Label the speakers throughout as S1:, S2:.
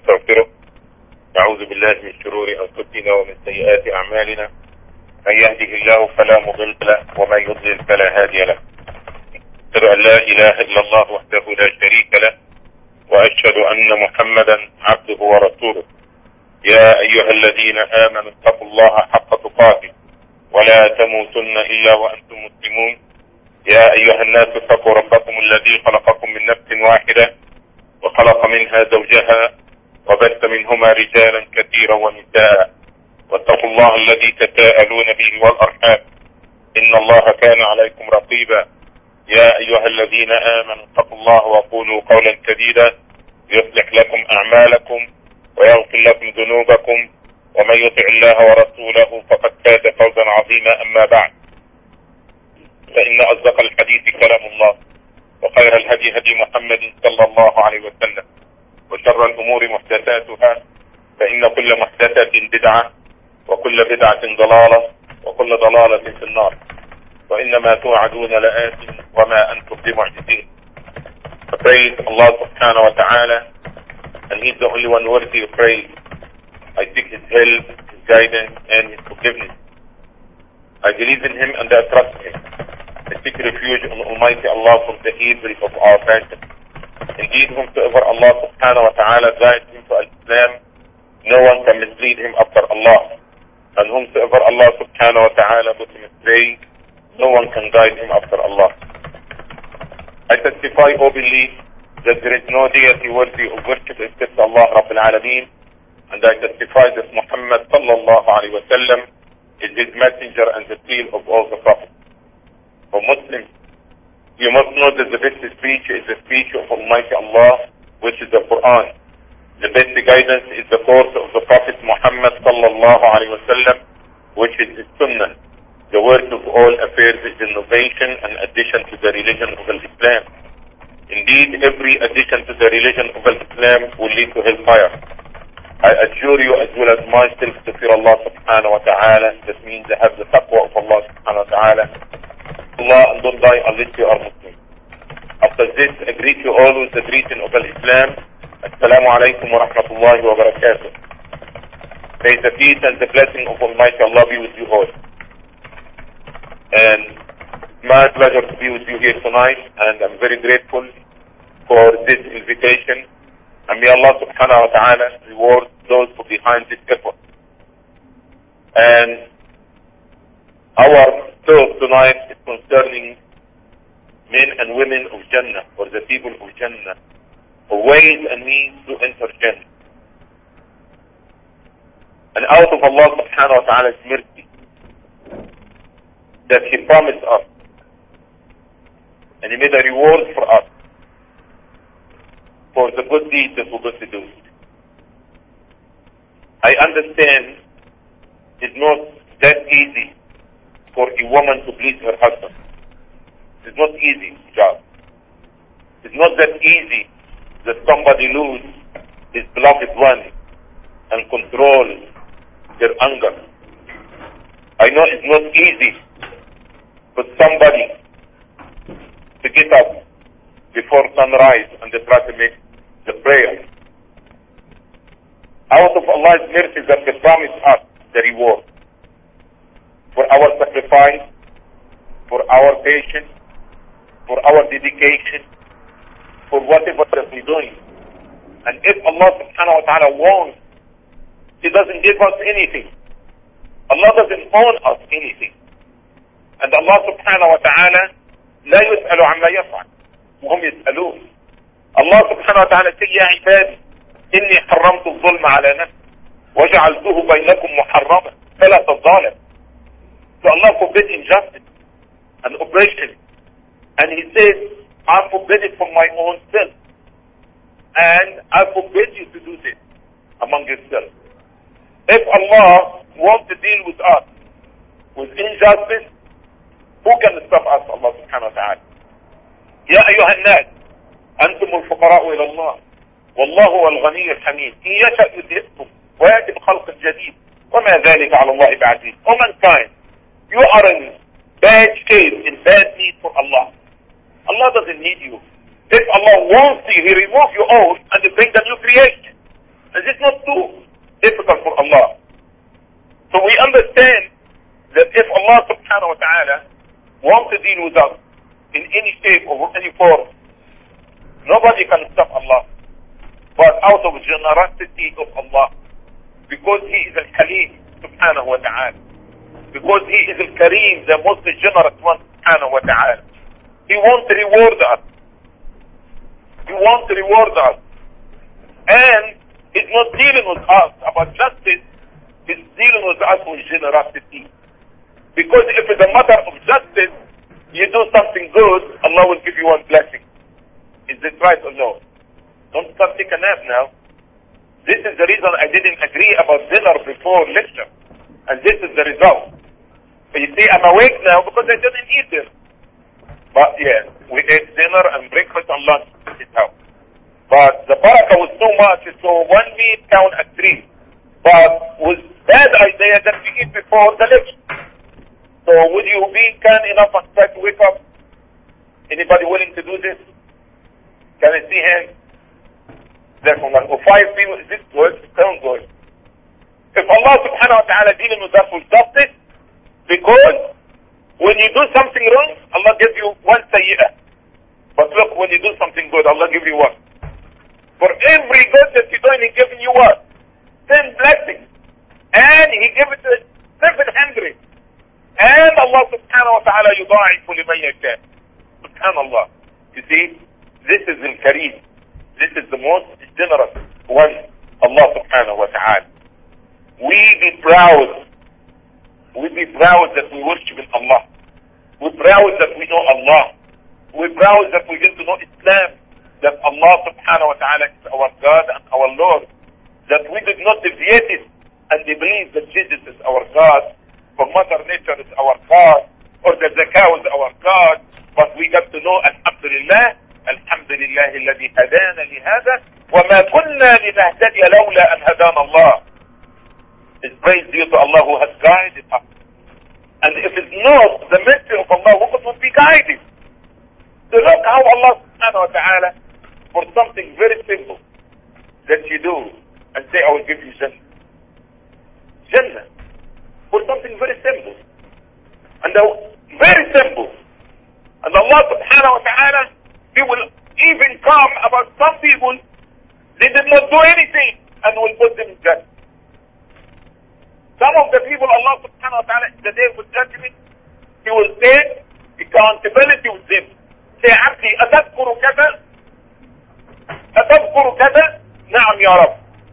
S1: ونستغفره. نعوذ بالله من شرور أنفسنا ومن سيئات أعمالنا. من يهده الله فلا مضل له ومن يضلل فلا هادي له. أشهد أن لا إله إلا الله وحده لا شريك له وأشهد أن محمدا عبده ورسوله. يا أيها الذين آمنوا اتقوا الله حق تقاته ولا تموتن إلا وأنتم مسلمون. يا أيها الناس اتقوا ربكم الذي خلقكم من نفس واحدة وخلق منها زوجها وبث منهما رجالا كثيرا ونساء، واتقوا الله الذي تساءلون به والأرحام إن الله كان عليكم رقيبا. يا أيها الذين آمنوا اتقوا الله وقولوا قولا سديدا يصلح لكم أعمالكم ويغفر لكم ذنوبكم، ومن يطع الله ورسوله فقد فاز فوزا عظيما. أما بعد، فإن أصدق الحديث كلام الله، وخير الهدي هدي محمد صلى الله عليه وسلم، وشر الأمور محدثاتها، فإن كل محدثة بدعة وكل بدعة ضلالة وكل ضلالة في النار. وإنما توعدون لآت وما أنتم بمعجزين. Praise Allah subhanahu wa ta'ala, and He is the only one worthy of praise. I seek His help, His guidance, and His forgiveness. I believe in Him and I trust Him. I seek refuge on Almighty Allah from the evil of our passion. Indeed, whomsoever Allah subhanahu wa ta'ala guides him to Islam, no one can mislead him after Allah. And whomsoever Allah subhanahu wa ta'ala puts him astray, no one can guide him after Allah. I testify, O believe, that there is no deity worthy of worship except Allah Rabbil Alameen, and I testify that Muhammad sallallahu alayhi wa sallam is His messenger and the seal of all the prophets. For Muslims, you must know that the best speech is the speech of Almighty Allah, which is the Quran. The best guidance is the course of the Prophet Muhammad sallallahu alayhi wa sallam, which is His Sunnah. The word of all affairs is innovation and addition to the religion of Islam. Indeed, every addition to the religion of Islam will lead to hellfire. I adjure you as well as myself to fear Allah subhanahu wa ta'ala. That means to have the taqwa of Allah subhanahu wa ta'ala. Allah, and don't die unless you are Muslim. After this, I greet you all with the greeting of Islam. Assalamu alaikum wa rahmatullahi wa barakatuh. May the peace and the blessing of Almighty Allah be with you all. And my pleasure to be with you here tonight, and I'm very grateful for this invitation. And may Allah subhanahu wa ta'ala reward those who are behind this effort. And our talk tonight is concerning men and women of Jannah, or the people of Jannah, ways and means to enter Jannah. And out of Allah subhanahu wa ta'ala's mercy that He promised us, and He made a reward for us for the good deeds that we're going to do. I understand it's not that easy for a woman to please her husband. It's not easy job. It's not that easy that somebody lose his beloved one and control their anger. I know it's not easy for somebody to get up before sunrise and to try to make the prayer. Out of Allah's mercy that He promised us the reward for our sacrifice, for our patience, for our dedication, for whatever that we're doing. And if Allah subhanahu wa ta'ala wants, He doesn't give us anything. Allah doesn't own us anything. And Allah subhanahu wa ta'ala لا يسأل عما يفعل وهم يسألون. Allah subhanahu wa ta'ala says, يا عبادي إني حرمت الظلم على نفسي وجعلته بينكم محرما فلا تظالم. So Allah forbids injustice and oppression. And He says, I forbid it from my own self. And I forbid you to do this among yourselves. If Allah wants to deal with us with injustice, who can stop us? Allah subhanahu wa ta'ala. يا أيها الناس أنتم الفقراء إلى الله والله هو الغني الحميد إن يشأ يذهبكم ويأتي بخلق جديد وما ذلك على الله بعزيز. Oh mankind, you are in bad shape, in bad need for Allah. Allah doesn't need you. If Allah wants you, He removes you all and He brings a new creation. And not too difficult for Allah. So we understand that if Allah subhanahu wa ta'ala wants to deal with us in any shape or any form, nobody can stop Allah. But out of generosity of Allah, because He is Al-Kalim subhanahu wa ta'ala, because He is Al-Kareem, the most generous one subhanahu wa ta'ala, He wants to reward us. He wants to reward us. And He's not dealing with us about justice, He's dealing with us with generosity. Because if it's a matter of justice, you do something good, Allah will give you one blessing. Is this right or no? Don't start taking a nap now. This is the reason I didn't agree about dinner before lecture. And this is the result. So you see, I'm awake now because I didn't eat dinner. But yeah, we ate dinner and breakfast and lunch. This is how. But the barakah was too much, so one meal count at 3. But was bad idea that we eat before the lecture. So would you be kind enough and try to wake up? Anybody willing to do this? Can I see hands? Therefore, 5 people, is this good? Sound good. If Allah subhanahu wa ta'ala dealing with us with justice, because when you do something wrong, Allah gives you one sayyah. But look, when you do something good, Allah gives you one. For every good that you're doing, He giving you what? 10 blessings. And He gives it to 700. And Allah subhanahu wa ta'ala yudha'ifu liman yasha. Subhanallah. You see, this is Al-Kareem. This is the most generous one, Allah subhanahu wa ta'ala. We be proud. We be proud that we worship Allah. We're proud that we know Allah. We're proud that we get to know Islam. That Allah subhanahu wa ta'ala is our God and our Lord. That we did not deviate it and believe that Jesus is our God, or Mother Nature is our God, or the Zakah is our God. But we got to know, Alhamdulillah, الحمد لله الذي هدانا لهذا وما كنا لنهتدي لولا أن هدانا الله. It's praise due to Allah who has guided us. And if it's not the mercy of Allah, who would be guided? So look how Allah subhanahu wa ta'ala, for something very simple that you do and say, I will give you Jannah. Jannah. For something very simple. And very simple. And Allah subhanahu wa ta'ala, He will even come about some people, they did not do anything, and will put them in judgment. Some of the people, Allah subhanahu wa ta'ala, the day of judgment, He will take accountability with them. Say, Abdi, أتذكر كذا? أتذكر كذا? نعم يا رب.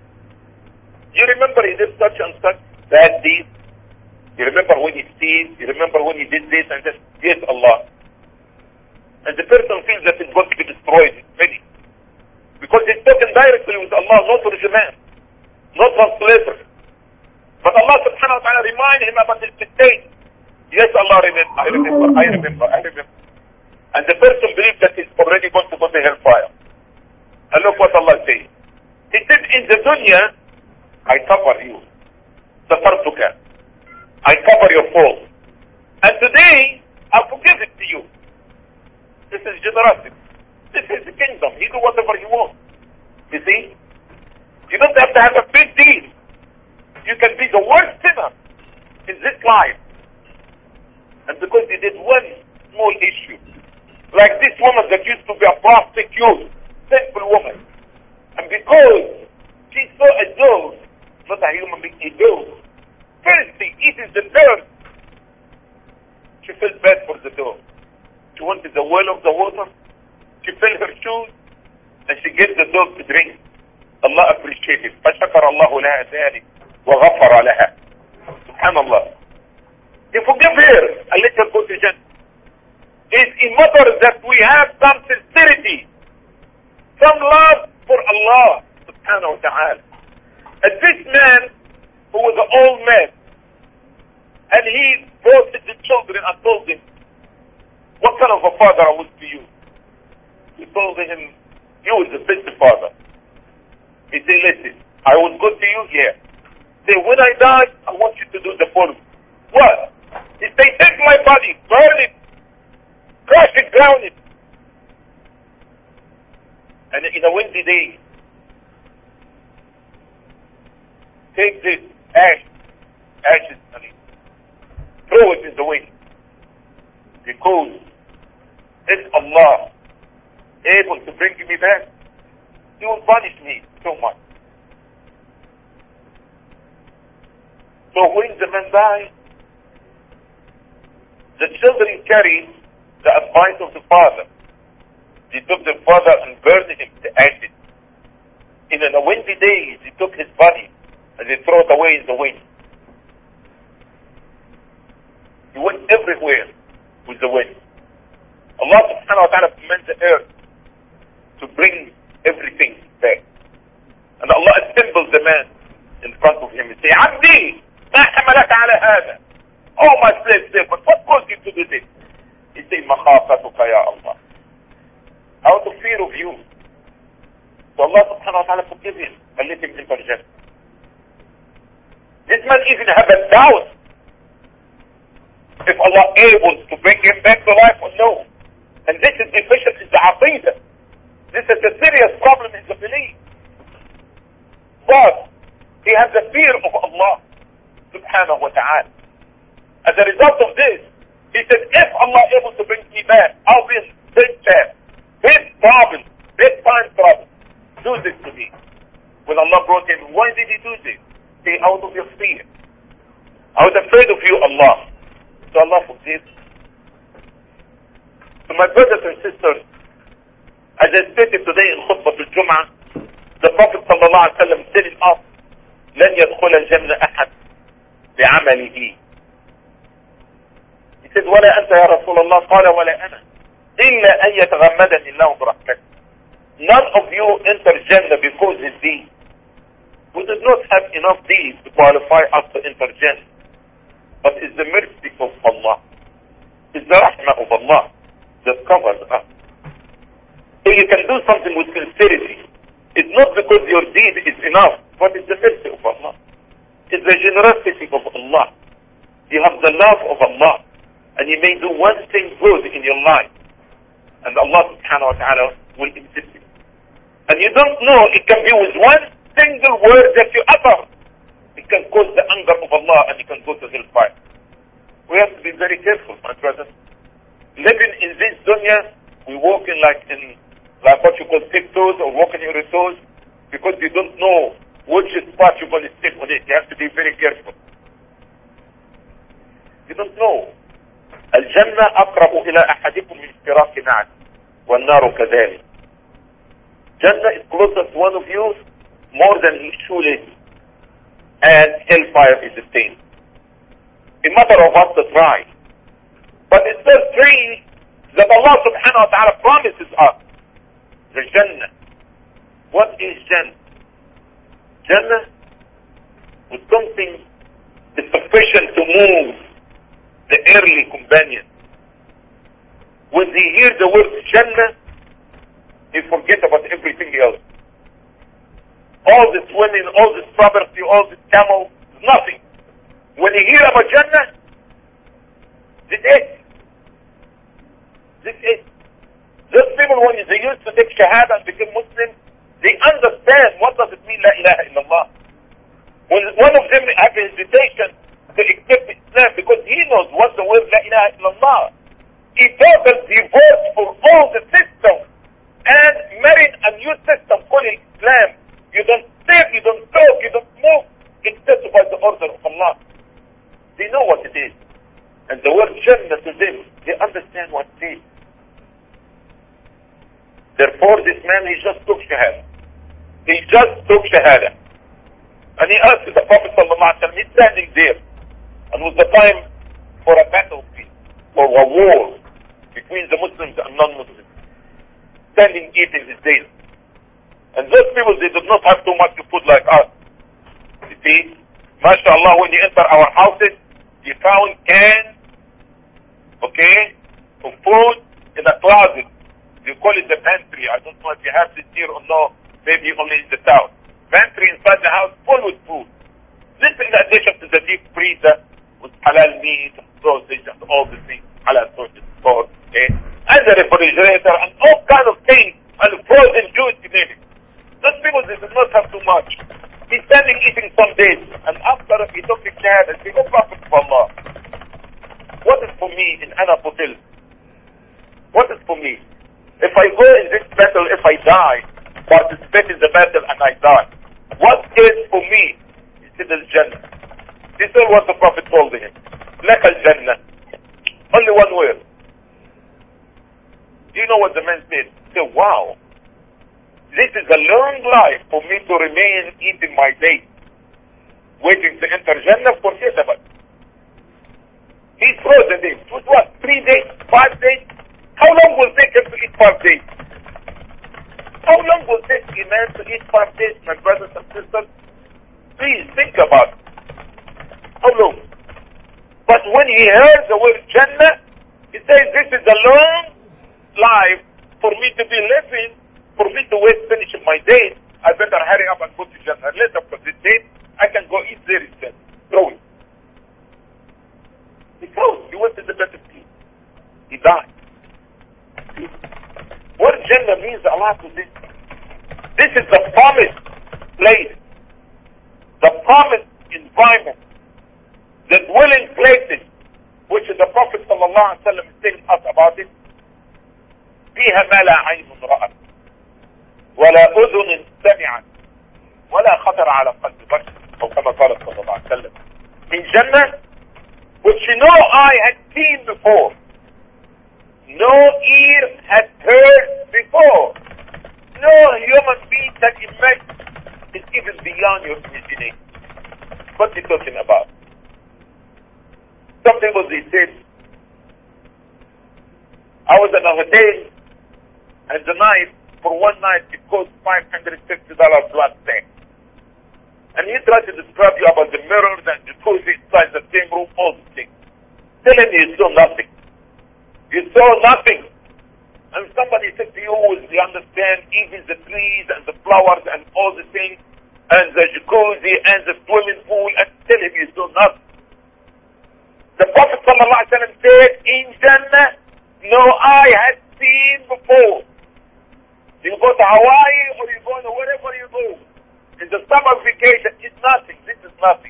S1: You remember he did such and such bad deeds? You remember when he steals? You remember when he did this and this? Yes, Allah. And the person feels that it's going to be destroyed, it's ready. Because he's talking directly with Allah, not Turjuman, not translator. But Allah subhanahu wa ta'ala remind him about his mistake. Yes, Allah, I remember. And the person believes that he's already going to go to hellfire. And look what Allah says. He said, in the dunya, I cover you. Safartuka. I cover your fault. And today, I forgive it to you. This is generosity. This is the kingdom. He do whatever he wants. You see? You don't have to have a big deal. You can be the worst sinner in this life. And because you did one small issue, like this woman that used to be a prostitute, simple woman, and because she saw a dog, not a human being, a dog, thirsty, eating the dirt, she felt bad for the dog. She wanted the well of the water. She filled her shoes and she gave the dog to drink. Allah appreciated. فشكر الله لها ذلك وغفر لها. Subhanallah. He forgive her and let her go to Jannah. It's a matter that we have some sincerity, some love for Allah subhanahu wa ta'ala. And this man who was an old man, and he brought the children and told them, what kind of a father I was to you? He told him, you was the best father. He said, listen, I was good to you? Yeah. Say, when I die, I want you to do the following. What? He said, take my body, burn it, crush it, drown it. And in a windy day, take this ashes, throw it in the wind. Because if Allah able to bring me back, He will punish me so much. So when the man died, the children carried the advice of the father. They took the father and burned him to ashes. In the windy days, they took his body and they threw it away in the wind. He went everywhere with the wind. Allah subhanahu wa ta'ala commands the earth to bring everything back. And Allah assembles the man in front of him and say, Abdi, ma hamalaka ala hada. Oh my slave, but what caused you to do this? He said, makhafatuka ya Allah. Out of fear of you. So Allah subhanahu wa ta'ala forgive him and let him enter Jannah. This man even have a doubt if Allah able to bring him back to life or no. And this is deficient in the aqidah. This is a serious problem in the belief. But he has the fear of Allah subhanahu wa ta'ala. As a result of this, he said, if Allah able to bring me back, I'll be in big time, big problem, big time trouble. Do this to me. When Allah brought him, why did he do this? Say, out of your fear. I was afraid of you, Allah. So Allah forgives. So my brothers and sisters, as I stated today in Khutbah al-Jum'ah, the Prophet sallallahu alaihi wasallam telling us, لن يدخل الجنة أحد بعمله. He said, ولا أنت يا رسول الله قال ولا أنا إلا أن يتغمدني الله برحمته. None of you enter Jannah because his deed. We did not have enough deeds to qualify us to enter Jannah. But it's the mercy of Allah. It's the rahmah of Allah that covers us. So you can do something with sincerity. It's not because your deed is enough, but it's the mercy of Allah. It's the generosity of Allah. You have the love of Allah. And you may do one thing good in your life. And Allah subhanahu wa ta'ala will accept it. And you don't know, it can be with one single word that you utter. It can cause the anger of Allah and you can go to hellfire. We have to be very careful, my brothers. Living in this dunya, we walk in like what you call tiptoes or walking on your toes, because you don't know which spot you're going to step on it. You have to be very careful. You don't know. الجنة أقرب إلى أحدكم من فراق نعل والنار كذلك. Jannah is closer to one of you more than his shoelace, and hellfire is the same. A matter of us to try. But it's the three that Allah subhanahu wa ta'ala promises us. The Jannah. What is Jannah? Jannah is something is sufficient to move the earthly companion. When they hear the word Jannah, they forget about everything else. All this women, all this property, all this camel, nothing. When they hear about Jannah, this is it. This is. Those people, when they used to take Shahada and become Muslim, they understand what does it mean, La ilaha illallah. When one of them had a hesitation to accept Islam because he knows what the word La ilaha illallah. He totally divorced for all the system and married a new system called Islam. You don't save, you don't talk, you don't move, except by the order of Allah. They know what it is. And the word Jannah to them, they understand what it is. Therefore, this man, he just took Shahada. He just took Shahada. And he asked the Prophet sallallahu alaihi wasallam, he's standing there. And it was the time for a battlefield, for a war between the Muslims and non-Muslims. Standing eating his days. And those people, they did not have too much food like us. You see, mashallah, when you enter our houses, you found cans, okay, of food in a closet. You call it the pantry. I don't know if you have this here or no, maybe only in the south. Pantry inside the house full with food. This in addition to the deep freezer with halal meat, sausage, and all the things, halal sausage, pork, okay, and the refrigerator, and all kind of things, and frozen juice, you name it. Those people, they did not have too much. He's standing eating some dates, and after he took his shahada, he said, "Oh Prophet of Allah, what is for me in Ana Qutil? What is for me? If I go in this battle, if I die, participate in the battle and I die, what is for me?" He said, "Al-Jannah." This is what the Prophet told him. "Lak al-Jannah." Only one word. Do you know what the man said? He said, "Wow, this is a long life for me to remain eating my dates, waiting to enter Jannah. Forget about it." He froze the days. With what? 3 days? 5 days? How long will it take him to eat 5 days? How long will it take a man to eat 5 days, my brothers and sisters? Please think about it. How long? But when he heard the word Jannah, he says, "This is a long life for me to be living, for me to wait finishing my days. I better hurry up and go to Jannah. Later for this date, I can go eat there instead." Throw it. He froze. He went to the battlefield. He died. What Jannah means a lot to this. This is the promised place, the promised environment, the dwelling places, which the Prophet sallallahu alaihi wasallam is telling us about it. فيها ما لا عين رأت ولا أذن سمعت ولا خطر على قلب بشر أو كما قال صلى الله عليه وسلم. In Jannah, which no eye had seen before, no ear had heard before, no human being can imagine. It's even beyond your imagination. What are you talking about? Some people, they said, I was in a hotel, and the night, for one night, it cost $550 flat stay. And he tried to describe you about the mirrors and the jacuzzi inside the same room, all the things. Telling you saw nothing. You saw nothing. And somebody said to you, you understand, even the trees and the flowers and all the things, and the jacuzzi and the swimming pool, and tell him you saw nothing. The Prophet ﷺ said, in Jannah, no eye had seen before. You go to Hawaii or you go to wherever you go. In the summer vacation, it's nothing. This is nothing.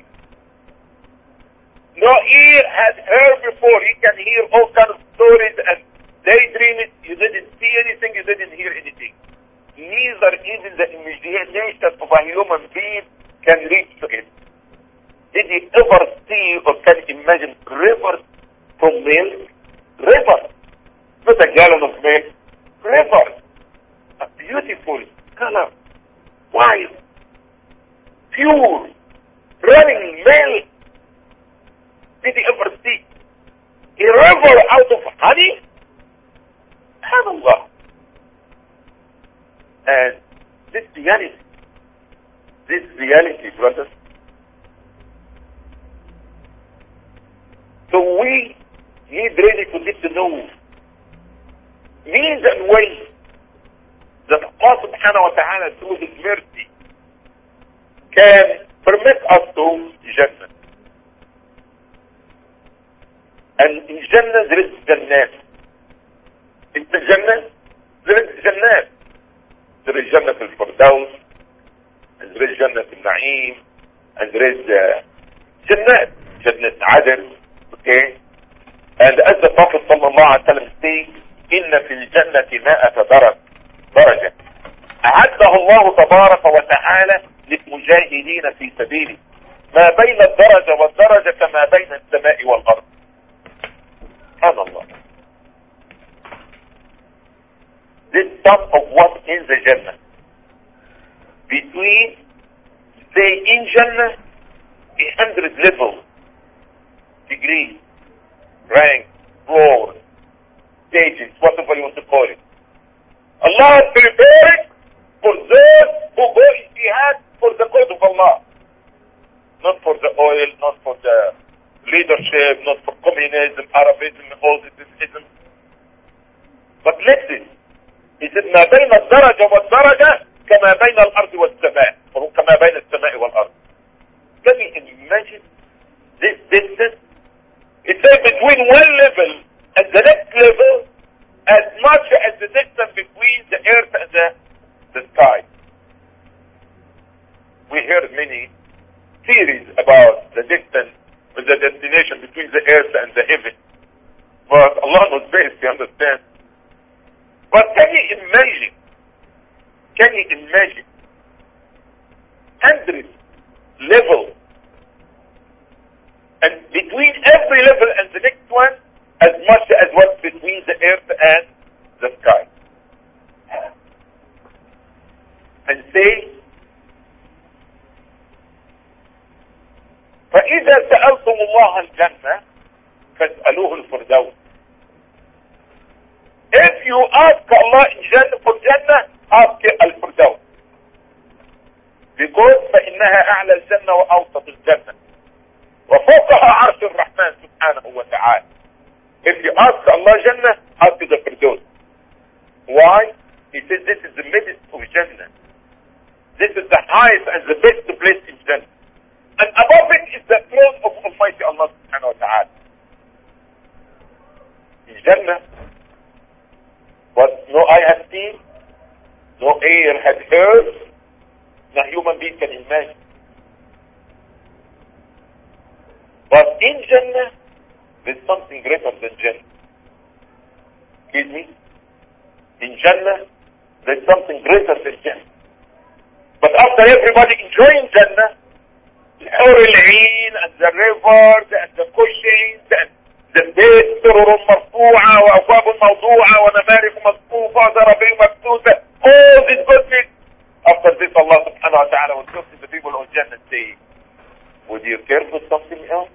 S1: No ear had heard before. You can hear all kinds of stories and daydream it. You didn't see anything, you didn't hear anything. Neither even the imagination of a human being can reach to it. Did you ever see or can imagine rivers from milk? Rivers. Not a gallon of milk. Rivers. A beautiful color. White. Pure. Running milk. Did you ever see a river out of honey? SubhanAllah. And this reality, brothers. So we need really to get to know means and ways that Allah subhanahu wa ta'ala through His mercy can permit us to Jannah. And in Jannah there is Jannat. In the Jannah there is Jannat. There is Jannah al-Firdaus, and there is Jannah al-Na'im, and there is Jannat, Jannat Aden. Okay? And as the Prophet sallallahu alaihi wasallam says, إن في الجنة 100 درجة أعدها الله تبارك وتعالى للمجاهدين في سبيله ما بين الدرجة والدرجة كما بين السماء والأرض. سبحان الله. This sum of what in the Jannah between say in Jannah 100 levels, degrees, rank, floors, stages, whatever you want to call it. Allah has prepared for those who go in jihad for the cause of Allah. Not for the oil, not for the leadership, not for communism, Arabism, all this ism. But listen, he said, ما بين الدرجة والدرجة كما بين الأرض والسماء, or كما بين السماء والأرض. Can you imagine this distance? It says between one level and the next level as much as the distance between the earth and the sky. We heard many theories about the distance, the destination between the earth and the heaven. But Allah knows best, you understand? But can you imagine hundreds levels, and between every level and the next one, as much as what's between the earth and the sky? And say, فإذا سألتم الله الجنة فاسألوه الفردوس. If you ask Allah for Jannah, ask al-Firdaus. Because فإنها أعلى الجنة وأوسط الجنة وفوقها عرش الرحمن سبحانه وتعالى. If you ask Allah Jannah, ask the Firdaus. Why? He says this is the midst of Jannah. This is the highest and the best place in Jannah. And above it is the throne of Almighty Allah subhanahu wa ta'ala. In Jannah, what no eye has seen, no ear had heard, no human being can imagine. But in Jannah, there's something greater than Jannah. Excuse me? In Jannah, there's something greater than Jannah. But after everybody enjoying Jannah, the Hur al-Ain and the rivers and the cushions and the beds, سرر مرفوعة وأكواب موضوعة ونمارق مصفوفة وزرابي مبثوثة, all these good things. After this, Allah subhanahu wa ta'ala will talk to the people of Jannah and say, would you care for something else?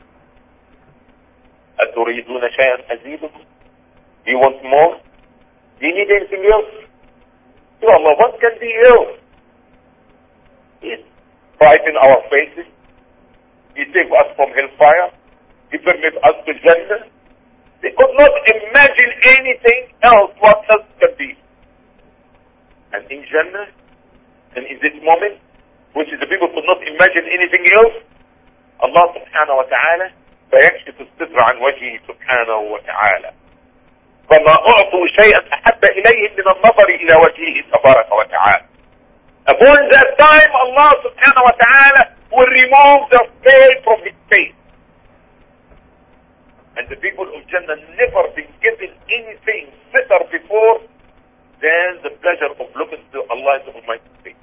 S1: أتريدون شيئا أزيدكم? Do you want more? Do you need anything else? So Allah, what can be else? He's brighten our faces. He save us from hellfire. He permit us to Jannah. They could not imagine anything else. What else can be? And in Jannah, and in this moment, which is the people could not imagine anything else, Allah subhanahu wa ta'ala فيكشف الستر عن وجهه سبحانه وتعالى. فما أعطوا شيئا أحب إليهم من النظر إلى وجهه تبارك وتعالى. Upon that time, Allah subhanahu wa ta'ala will remove the veil from his face. And the people of Jannah never been given anything better before than the pleasure of looking to Allah's Almighty face.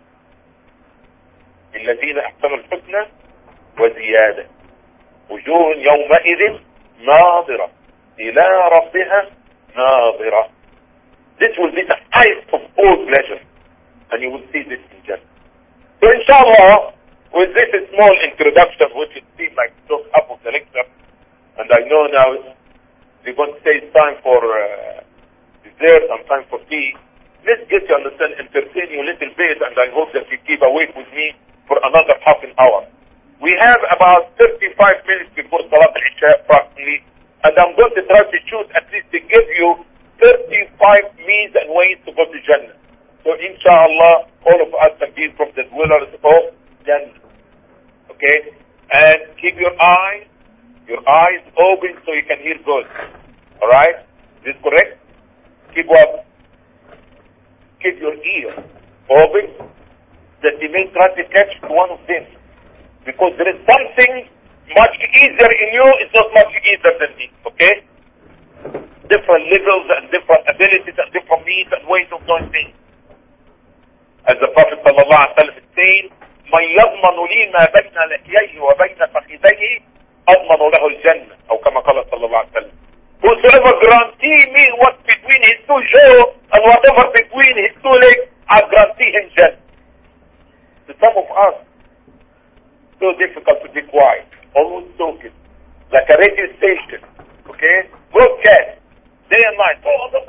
S1: الذين أحسنوا الحسنى وزيادة وجوه يومئذ ناظرة إلى ربها ناظرة. This will be the highest of all pleasure. And you will see this in Jannah. So inshallah, with this small introduction, which it seems like just up of the lecture, and I know now we're going to say it's time for dessert and time for tea, let's get you understand, entertain you a little bit, and I hope that you keep awake with me for another half an hour. We have about 35 minutes before Salat al-Isha approximately, and I'm going to try to choose at least to give you 35 means and ways to go to Jannah. So inshallah, all of us can be from the dwellers of Jannah. Okay? And keep your eyes open so you can hear good. Alright? Is this correct? Keep what? Keep your ear open that you may try to catch one of them. Because there is something much easier in you, it's not much easier than me. Okay? Different levels and different abilities and different means and ways of doing things. As the Prophet sallallahu alaihi wasallam said, "Man yadmanu li ma bayna lihiyayhi wa bayna fakhidayhi, admanu lahu al-jannah." Or kama qala sallallahu alaihi wasallam. Whosoever guarantee me what's between his two jaws and whatever between his two legs, I guarantee him Jannah. To some of us, so difficult to be quiet, always talking, like a radio station. Okay, broadcast day and night.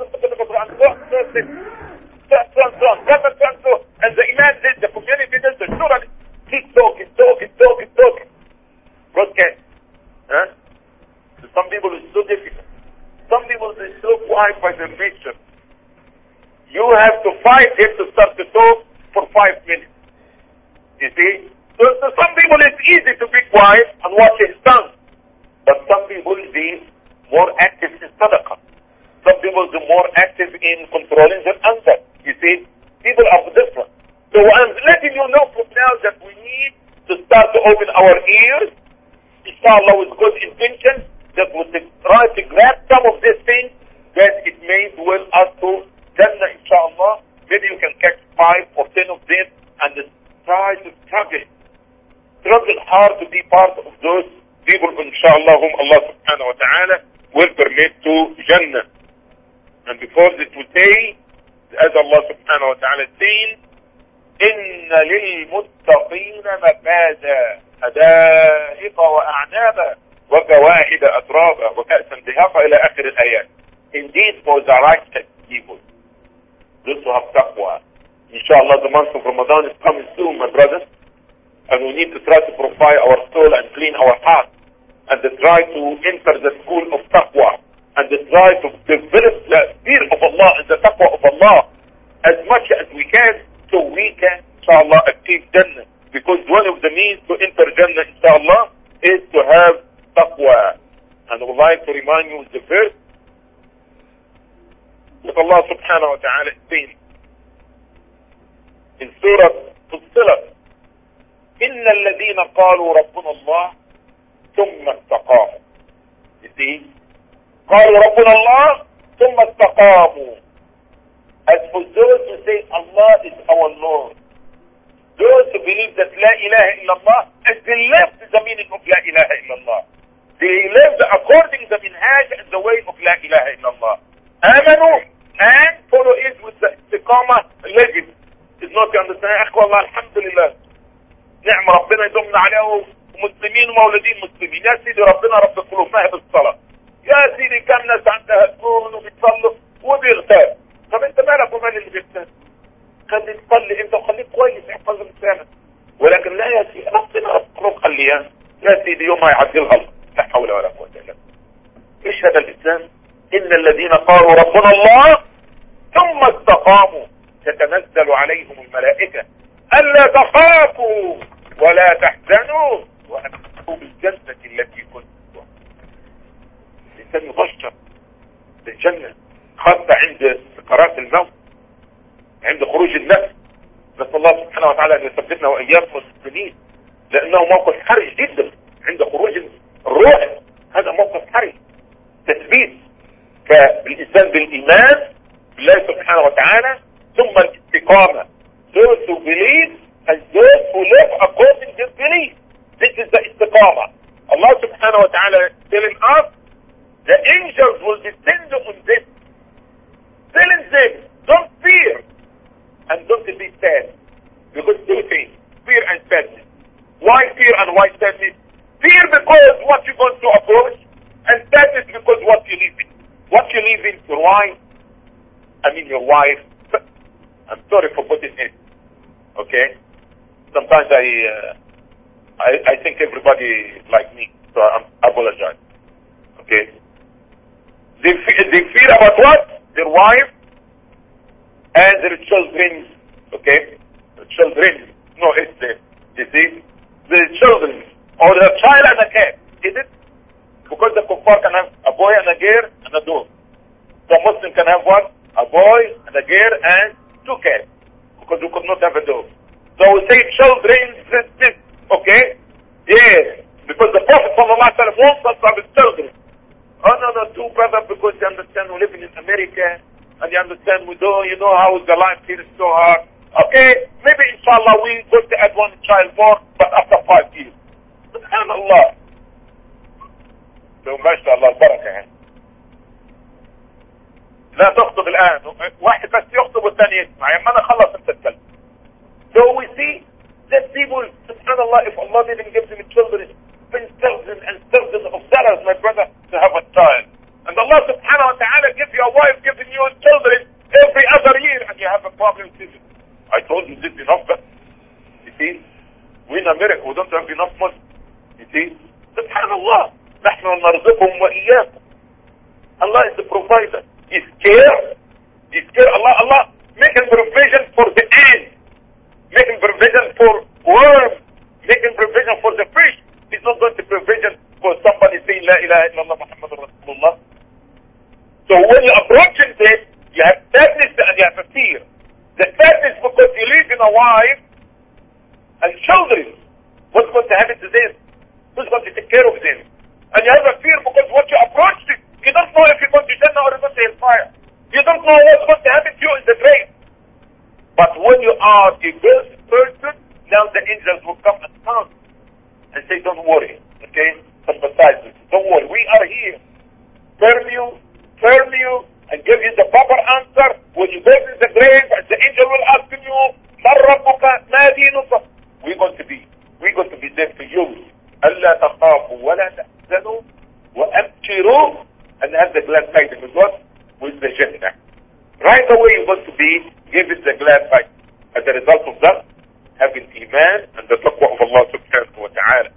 S1: And the Imam did, the community did, the Surah, keep talking. Broadcast. Huh? So some people it's so difficult. Some people are so quiet by their nature. You have to fight him to start to talk for 5 minutes. You see? So some people it's easy to be quiet and watch his tongue. But some people will be more active in sadaqah. Some people are more active in controlling their anger. You see, people are different. So I'm letting you know from now that we need to start start to open our ears, inshallah, with good intention, that we try to grab some of these things that it may dwell us to Jannah, inshallah. Maybe you can catch 5 or 10 of them and try to struggle hard to be part of those people, inshallah, whom Allah subhanahu wa ta'ala will permit to Jannah. And before this we say, as Allah subhanahu wa ta'ala says, إن للمتقين مفازا حدائق وأعنابا وكواعب أترابا وكأسا دهاقا إلى آخر الآيات. Indeed, for the righteous people, those who have taqwa. Inshallah, the month of Ramadan is coming soon, my brothers, and we need to try to purify our soul and clean our heart, and to try to enter the school of taqwa, and to try to develop the fear of Allah and the taqwa of Allah as much as we can, so we can, inshallah, achieve Jannah. Because one of the means to enter Jannah, inshallah, is to have taqwa. And I would like to remind you the verse that Allah subhanahu wa ta'ala is saying in Surah Fussilat, إِنَّ الَّذِينَ قَالُوا رَبُّنَا اللَّهُ ثُمَّ اسْتَقَامُوا. You see? قَالُوا رَبُّنَا اللَّهُ ثُمَّ اسْتَقَامُوا. As for those who say Allah is our Lord, those who believe that La ilaha illallah, and they left the meaning of La ilaha illallah. They lived according to the minhaj and the way of La ilaha illallah. آمنوا and follow it with the istiqamah legend. Is not to understand, أخوة الله الحمد لله. نعم ربنا يدومنا عليه مسلمين ومولدين مسلمين. يا سيدي ربنا رب القلوب ما هي بالصلاة. يا سيدي كم ناس عندها سكون وبيتصلوا وبيغتاب. طب انت مالك ومال اللي بيغتاب؟ خلي تصلي انت وخليك كويس احفظ لسانك. ولكن لا يا سيدي ربنا رب القلوب خليها. يا سيدي يوم ما يعدي الغلط. لا حول ولا قوة الا بالله. ايش هذا الاسلام؟ إن الذين قالوا ربنا الله ثم استقاموا تتنزل عليهم الملائكة ألا تخافوا ولا تحزنوا وأبشروا بالجنة التي كنتم. الإنسان يبشر بالجنة خاصة عند سكرات الموت، عند خروج النفس. نسأل الله سبحانه وتعالى أن يثبتنا وإياكم المسلمين، لأنه موقف حرج جدا عند خروج الروح. هذا موقف حرج، تثبيت فالإنسان بالإيمان بالله سبحانه وتعالى ثم الاستقامة. Those who believe and those who live according to belief. This is the istiqamah. Allah subhanahu wa ta'ala telling us the angels will descend on them, telling them, don't fear and don't be sad. Because two things, fear and sadness. Why fear and why sadness? Fear because what you're going to approach, and sadness because what you live in. What you live in, your wife, your wife, I'm sorry for putting it, okay? Sometimes I think everybody like me, so I apologize, okay? They fear about what? Their wife and their children, okay? The children, no, it's you see? The children, or the child and a cat, is it? Because the kuffar can have a boy and a girl and a dog. The Muslim can have what? A boy and a girl and 2 cats. Because we could not have a dog. So we say children, this, okay? Yes. Because the Prophet ﷺ wants us to have children. Oh no, 2 brothers, because you understand we live in America, and you understand we do, you know how the life here is so hard. Okay, maybe inshallah we going to add 1 child more, but after 5 years. Subhanallah. لو ما شاء الله البركة يعني. لا تخطب الآن، واحد بس يخطب والثاني يسمع، يعني ما أنا خلص أنت تتكلم. So we see that people, subhanallah, if Allah didn't give them children, spend thousands and thousands of dollars, my brother, to have a child. And Allah subhanahu wa ta'ala give you a wife, giving you children every other year, and you have a problem with it. I told you this enough, but you see, we in America, we don't have enough money. You see, subhanallah. نحن نرزقهم وإياكم. Allah is the provider. He's care. Allah making provision for the ant, making provision for worms, making provision for the fish. He's not going to provision for somebody saying La ilaha illallah Muhammadur Rasulullah. So when you approach this, you have sadness and you have a fear. The sadness because you live in a wife and children. What's going going to happen to them? Who's going to take care of them? And you have a fear because what you approach, you don't know if you're going to Jannah or you're going to hellfire. You don't know what's going to happen to you in the grave. But when you are a good person, now the angels will come and come and say, don't worry, okay? Sympathize with you. Don't worry, we are here. Firm you, and give you the proper answer. When you go to the grave, the angel will ask you, Man Rabbuka, Ma Dinuka. We're going to be there for you. ألا تخافوا ولا تحزنوا وأبشروا, and have the glad tidings with what? With the Jannah. Right away you're going to be given the glad tidings. As a result of that, having Iman and the taqwa of Allah subhanahu wa ta'ala.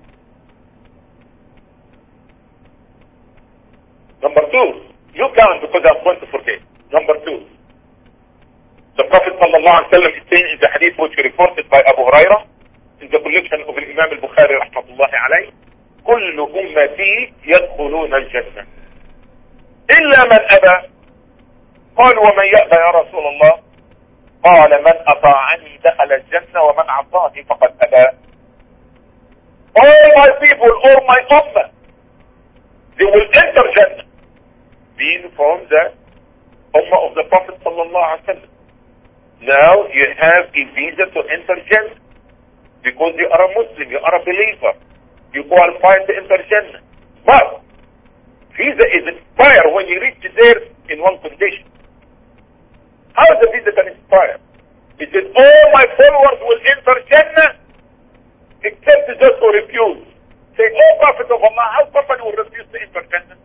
S1: Number 2, you count because I'm going to forget. Number 2, the Prophet sallallahu alaihi wasallam is saying in the hadith which is reported by Abu Hurairah in the collection of Imam al-Bukhari rahmatullahi alayhi, كل أمتي يدخلون الجنة إلا من أبى. قال ومن يأبى يا رسول الله؟ قال من أطاعني دخل الجنة ومن عصاني فقد أبى. All my people, all my ummah, they will enter Jannah, being from the ummah of the Prophet sallallahu alaihi wasallam. Now you have a visa to enter Jannah because you are a Muslim, you are a believer, you qualify to enter Jannah. But visa is expired when you reach there in one condition. How is the visa can expire? It says all my followers will enter Jannah except those who refuse. Say, oh Prophet of Allah, how somebody will refuse to enter Jannah?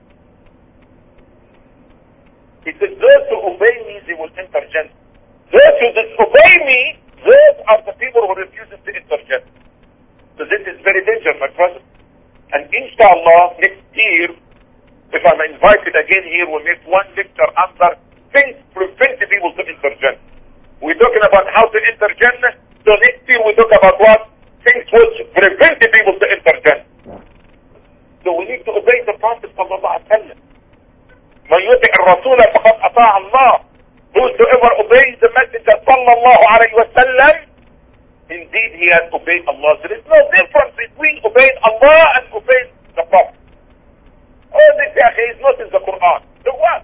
S1: It says those who obey me, they will enter Jannah. Those who disobey me, those are the people who refuse to enter Jannah. So this is very dangerous, my brother. And inshallah, next year, if I'm invited again here, we'll make one lecture under things preventing people to enter Jannah. We're talking about how to enter Jannah. So next year we talk about what? Things which prevent people to enter Jannah. So we need to obey the Prophet sallallahu alaihi wasallam. من يطع الرسول فقد أطاع الله. Whosoever obeys the Messenger sallallahu alaihi wasallam, indeed he has obeyed Allah. There is no difference between obeying Allah and obeying the Prophet. Oh, this is not in the Quran. So what?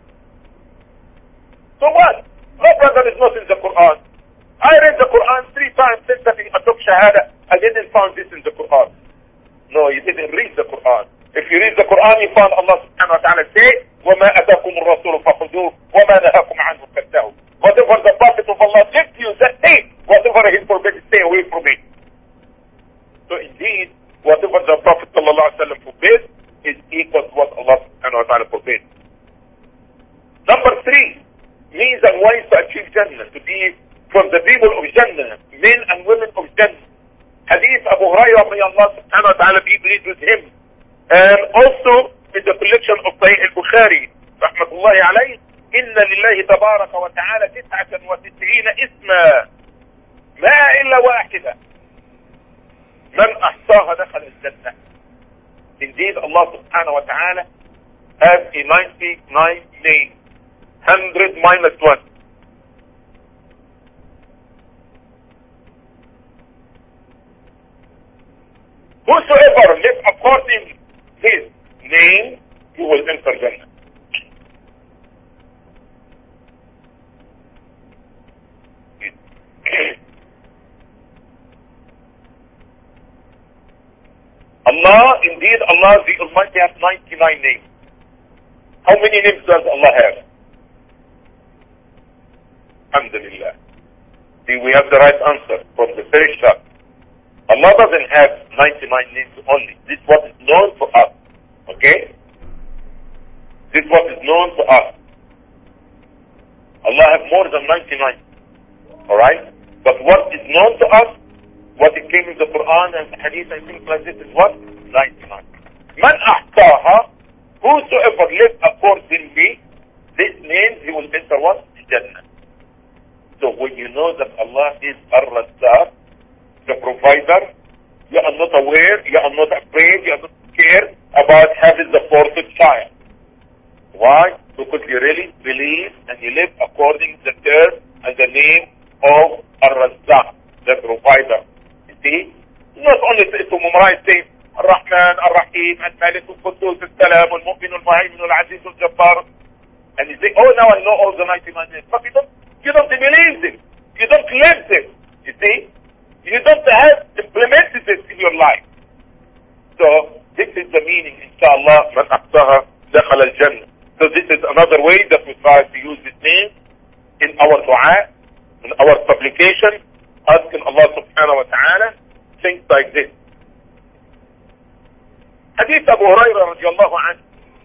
S1: So what? No, brother, is not in the Quran. I read the Quran 3 times since I took Shahada. I didn't find this in the Quran. No, you didn't read the Quran. If you read the Quran, you find Allah subhanahu wa ta'ala say, وَمَا أَتَاكُمُ الرَّسُولُ فَخُذُوهُ وَمَا نَهَاكُمْ عَنْهُ فَانْتَهُوا. Whatever the Prophet of Allah gives you, that day, whatever he forbids, stay away from it. So indeed, whatever the Prophet sallallahu alaihi wasallam forbids is equal to what Allah subhanahu wa ta'ala forbids. Number 3, means and ways to achieve Jannah, to be from the people of Jannah, men and women of Jannah. Hadith Abu Hurairah, may Allah subhanahu wa ta'ala be pleased with him. And also in the collection of Sahih al-Bukhari, rahmatullahi alayhi, إن لله تبارك وتعالى 99 اسما ما إلا واحدة من أحصاها دخل الجنة. Indeed, Allah subhanahu wa ta'ala has a 99 name, 100 minus 1. Whosoever lives according his name, he will enter Jannah. Allah, indeed, Allah the Almighty has 99 names. How many names does Allah have? Alhamdulillah. See, we have the right answer from the very start. Allah doesn't have 99 names only. This is what is known to us. Okay? This is what is known to us. Allah has more than 99. Alright? But what is known to us, what it came in the Quran and the Hadith and things like this is what? 99. Man ahtaha, whosoever lives accordingly, this means he will enter what? Jannah. So when you know that Allah is Ar-Razzaq, the provider, you are not aware, you are not afraid, you are not scared about having the fourth child. Why? Because you really believe and you live according to the term and the name of Ar-Razzaq, the provider. You see? not only to memorize things, Ar-Rahman, Ar-Rahim, Al-Malik, Al-Quddus, Al-Salam, Al-Mu'min, Al-Muhaymin, Al-Aziz, Al-Jabbar. And you say, oh, now I know all the 99 names. But you don't believe them. You don't claim them. You see? You don't have implemented this in your life. So, this is the meaning, inshallah, man ahsaha dakhala al-jannah. So this is another way that we try to use this name in our dua, in our supplication, asking Allah subhanahu wa ta'ala things like this. Hadith Abu Hurairah radiallahu anhu,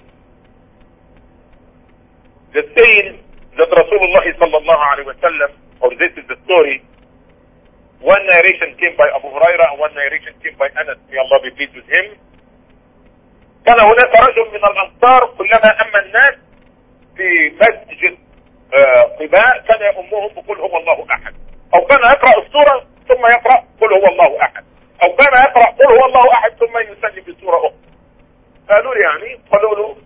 S1: the saying that Rasulullah sallallahu alayhi wa sallam, or this is the story, one narration came by Abu Hurairah and one narration came by Anas, may Allah be pleased with him. كان هناك رجل من الأنصار كلما أما الناس في مسجد قباء كان يأمهم بقول هو الله أحد، أو كان يقرأ السورة ثم يقرأ قل هو الله أحد، أو كان يقرأ قل هو الله أحد ثم يسلم بسورة أخرى. قالوا له يعني قالوا له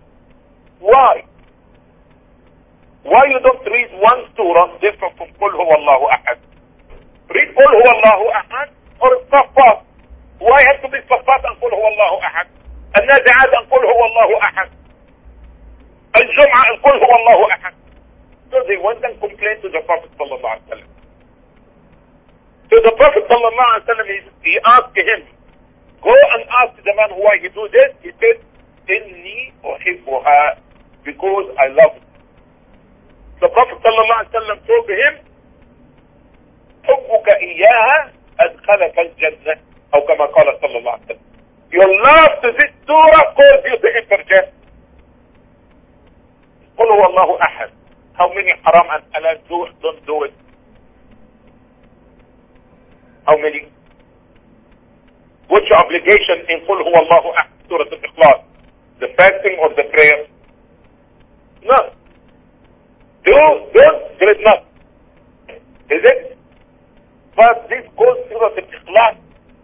S1: why you don't read one surah different from قل هو الله أحد? read قل هو الله أحد or الصفات. why have to be الصفات and قل هو الله أحد؟ النازعات أن قل هو الله أحد، الجمعة أن قل هو الله أحد. So they went and complained to the Prophet sallallahu alaihi wasallam. So the Prophet sallallahu alaihi wasallam, he asked him, go and ask the man why he do this. He said, إني أحبها, because I love it. The Prophet sallallahu alaihi wasallam told him, حبك إياها أدخلك الجنة، أو كما قال صلى الله عليه وسلم. Your love to this surah calls you to enter Jannah. قل هو الله أحد. How many haram and halal don't do it? How many? Which obligation in قل هو الله أحد Surah Al-Ikhlas? The fasting or the prayer? No. Don't, there is not. Is it? But this calls Surah Al-Ikhlas.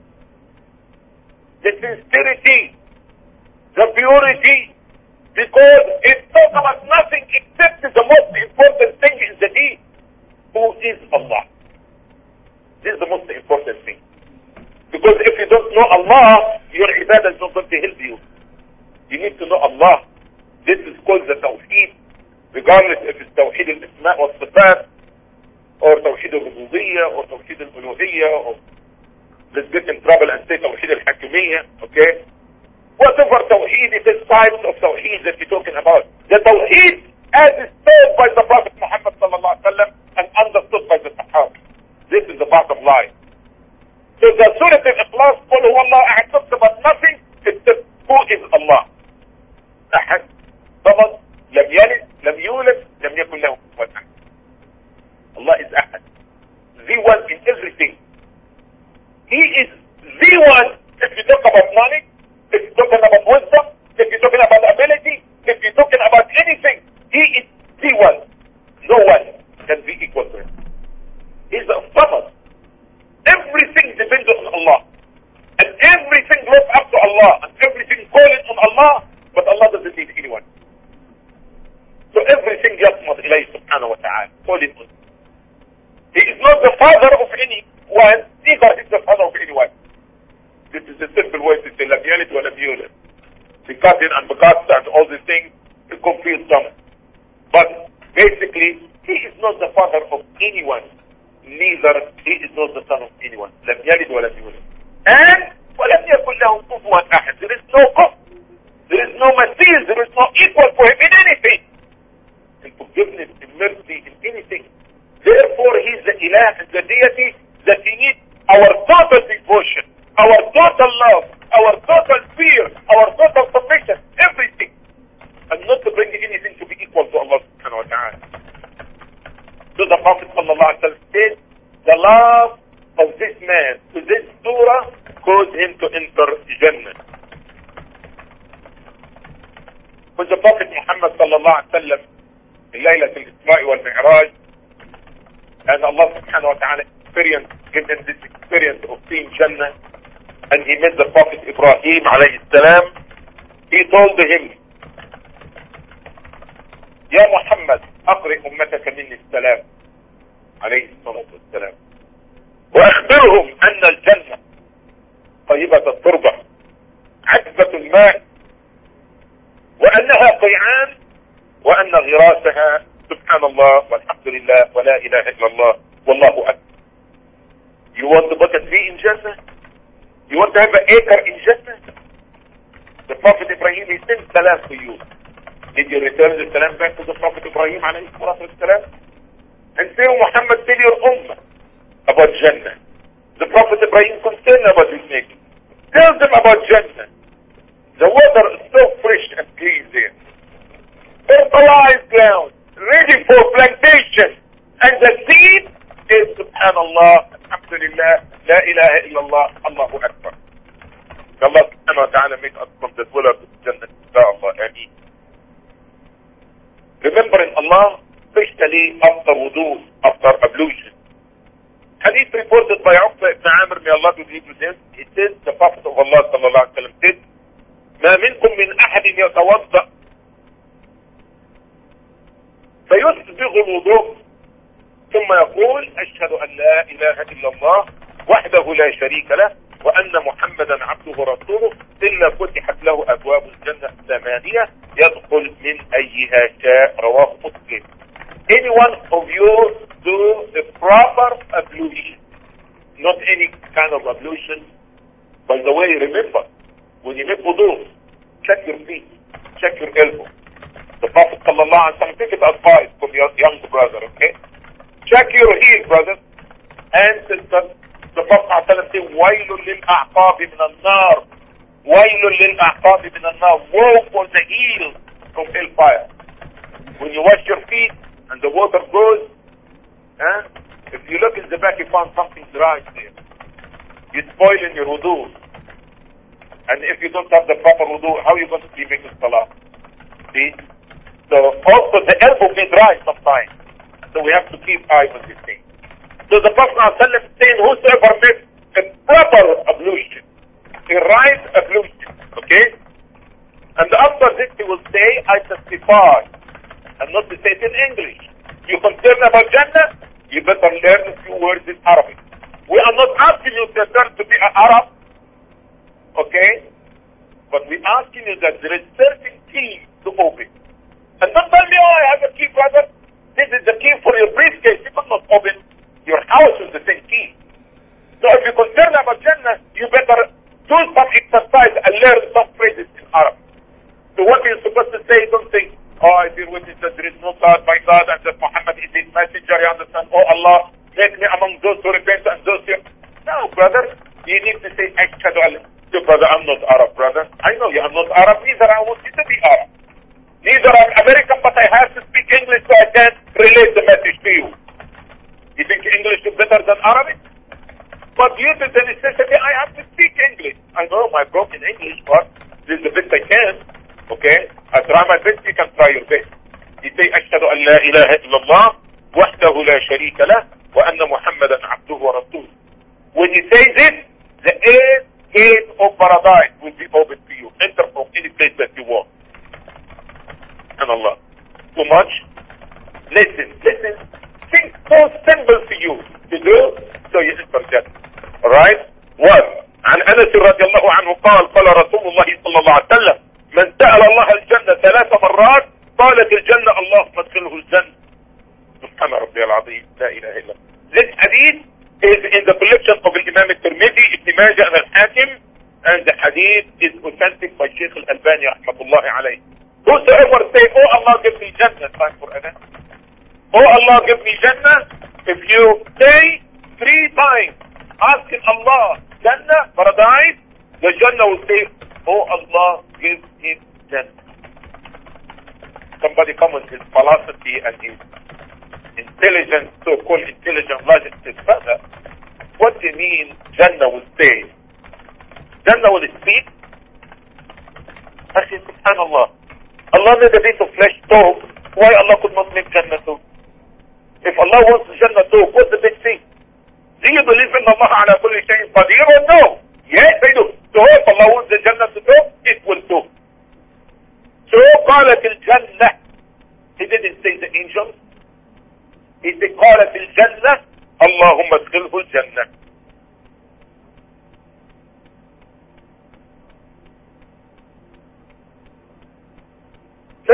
S1: The sincerity, the purity, because it talks about nothing except the most important thing in the deen, who is Allah. This is the most important thing. Because if you don't know Allah, your ibadah is not going to help you. You need to know Allah. This is called the Tawheed, regardless if it's Tawheed al-Isma' wa al-Sifat, or Tawheed al-Rububiyyah, or Tawheed al-Uluhiyyah, or let's get in trouble and say Tawheed al-Hakimiyyah, okay? Whatever Tawheed, it is types of Tawheed that you're talking about. The Tawheed as is told by the Prophet Muhammad sallallahu alaihi wasallam and understood by the Sahaba. This is the bottom line. So the Surah Al-Ikhlas, قل هو الله أحد, talks about nothing except who is Allah. أحد, صمد, لم يلد, لم يولد, لم يكن له كفوا أحد. Allah is أحد, the one in everything. He is the one if you're talking about knowledge, if you're talking about wisdom, if you're talking about ability, if you're talking about anything. He is the one. No one can be equal to him. He's a Samad. Everything depends on Allah. And everything looks up to Allah. And everything calling on Allah. But Allah doesn't need anyone. So everything yasmad ilayhi subhanahu wa ta'ala. Calling on. He is not the father of anyone. Neither is the father of anyone. This is the simple way to say lam yalid wa lam yulad. Begotten and begotten and all these things to confuse them. But basically, he is not the father of anyone. Neither he is not the son of anyone. لم يلد ولم يولد. And ولم يكن له كفوا أحد. There is no cup. There is no material. There is no equal for him in anything. In forgiveness, in mercy, in anything. Therefore, he is the ilah and the deity that he needs our total devotion, our total love, our total fear, our total submission, everything. And not to bring anything to be equal to Allah subhanahu wa ta'ala. So the Prophet sallallahu alaihi wasallam said, the love of this man to this surah caused him to enter Jannah. When the Prophet Muhammad sallallahu alaihi wasallam in Laylat al-Isra' wal-Mi'raj, and Allah subhanahu wa ta'ala gave him this experience of seeing Jannah, and he met the Prophet Ibrahim alayhi salam, he told him, يا محمد أقرئ أمتك مني السلام عليه الصلاة والسلام وأخبرهم أن الجنة طيبة التربة عذبة الماء، وأنها قيعان، وأن غراسها سبحان الله والحمد لله ولا إله إلا الله والله أكبر. You want to put a tree in Jannah? You want to have an acre in Jannah? The Prophet Ibrahim, he sent salam to you. Did you return the salam back to the Prophet Ibrahim alayhi salatu wasalam? And say, Muhammad, tell your ummah about Jannah. The Prophet Ibrahim concerned about this nation. Tell them about Jannah. The water is so fresh and clean there. Fertilized ground, ready for plantation. And the seed is subhanallah, alhamdulillah, la ilaha illallah, Allahu Akbar. Allah subhanahu wa ta'ala make us from the dwellers of Jannah, inshallah, ameen. Remembering Allah, especially after wudu, after ablution. Hadith reported by Uqba ibn Amr, may Allah be pleased with him. He says, the Prophet of Allah sallallahu alayhi wa sallam said, ما منكم من أحد يتوضأ فيسبغ الوضوء ثم يقول أشهد أن لا إله إلا الله وحده لا شريك له وأن محمدا عبده ورسوله إلا فتحت له أبواب الجنة الثمانية يدخل من أيها شاء. رواه مسلم. Any one of you do the proper ablution, not any kind of ablution. By the way, remember, when you make wudu, check your feet, check your elbow. The Prophet sallallahu alaihi wasallam, take it advice from your young brother, okay? Check your heel, brothers and sisters. The Prophet sallallahu alaihi wasallam said, وَيْلٌ لِلْأَعْقَابِ مِنَ النَّارِ وَيْلٌ لِلْأَعْقَابِ مِنَ النَّارِ. Woe for the heel from hellfire. When you wash your feet and the water goes, if you look in the back, you find something dry there. You're spoiling your wudu. And if you don't have the proper wudu, how are you going to be making salah? See? So also the elbow may dry sometimes. So we have to keep eye on this thing. So the Prophet ﷺ saying, whosoever makes a proper ablution, a right ablution, okay? And after this he will say, I testify. And not to say it in English. You concerned about Jannah, you better learn a few words in Arabic. We are not asking you to learn to be an Arab, okay? But we're asking you that there is certain key to open. And don't tell me, oh, I have a key, brother. This is the key for your briefcase. You cannot open your house with the same key. So if you're concerned about Jannah, you better do some exercise and learn some phrases in Arabic. So what you're supposed to say, don't say, oh, I bear witness that there is no God by God and that Muhammad is his messenger. You understand? Oh Allah, make me among those who repent and those who... No, brother. You need to say, Ashhadu an... So, brother, I'm not Arab, brother. I know you are not Arab. Neither I want you to be Arab. Neither I'm American, but I have to speak English so I can relate the message to you. You think English is better than Arabic? But due to the necessity, I have to speak English. I know my broken English, but this is the best I can. Okay? I try my best, you can try your best. You say, أشهد أن لا إله إلا الله وحده لا شريك له وأن محمدا عبده ورسوله. When you say this, the eighth gate of paradise will be open to you. Enter from any place that you want. And Allah. Too much? Listen. Think so simple to you to do, so you enter Jannah. Alright? What? عن أنس رضي الله عنه قال رسول الله صلى الله عليه وسلم من سأل الله الجنة 3 مرات قالت الجنة اللهم ادخله الجنة. سبحان ربي العظيم لا إله إلا الله. This hadith is in the collection of Imam al-Tirmidhi, Ibn Majah and al-Hakim, and the hadith is authentic by Sheikh al-Albani rahmatullahi alayhi. Whosoever say, oh Allah give me Jannah, time for Adhan. Oh Allah give me Jannah, if you say 3 times, asking Allah Jannah, paradise, the Jannah will say, oh Allah give him Jannah. Somebody come with his philosophy and his intelligent, so-called intelligent logic says, brother, what do you mean Jannah will say? Jannah will speak? I said, subhanallah. Allah made a bit of flesh talk. Why Allah could not make Jannah talk? If Allah wants Jannah talk, what's the big thing? Do you believe in Allah ala kulli shay'in qadir or no? Yes, I do. So if Allah wants the Jannah to talk, it will talk. So قالت الجنة. He didn't say the angels. He said قالت الجنة اللهم ادخله الجنة.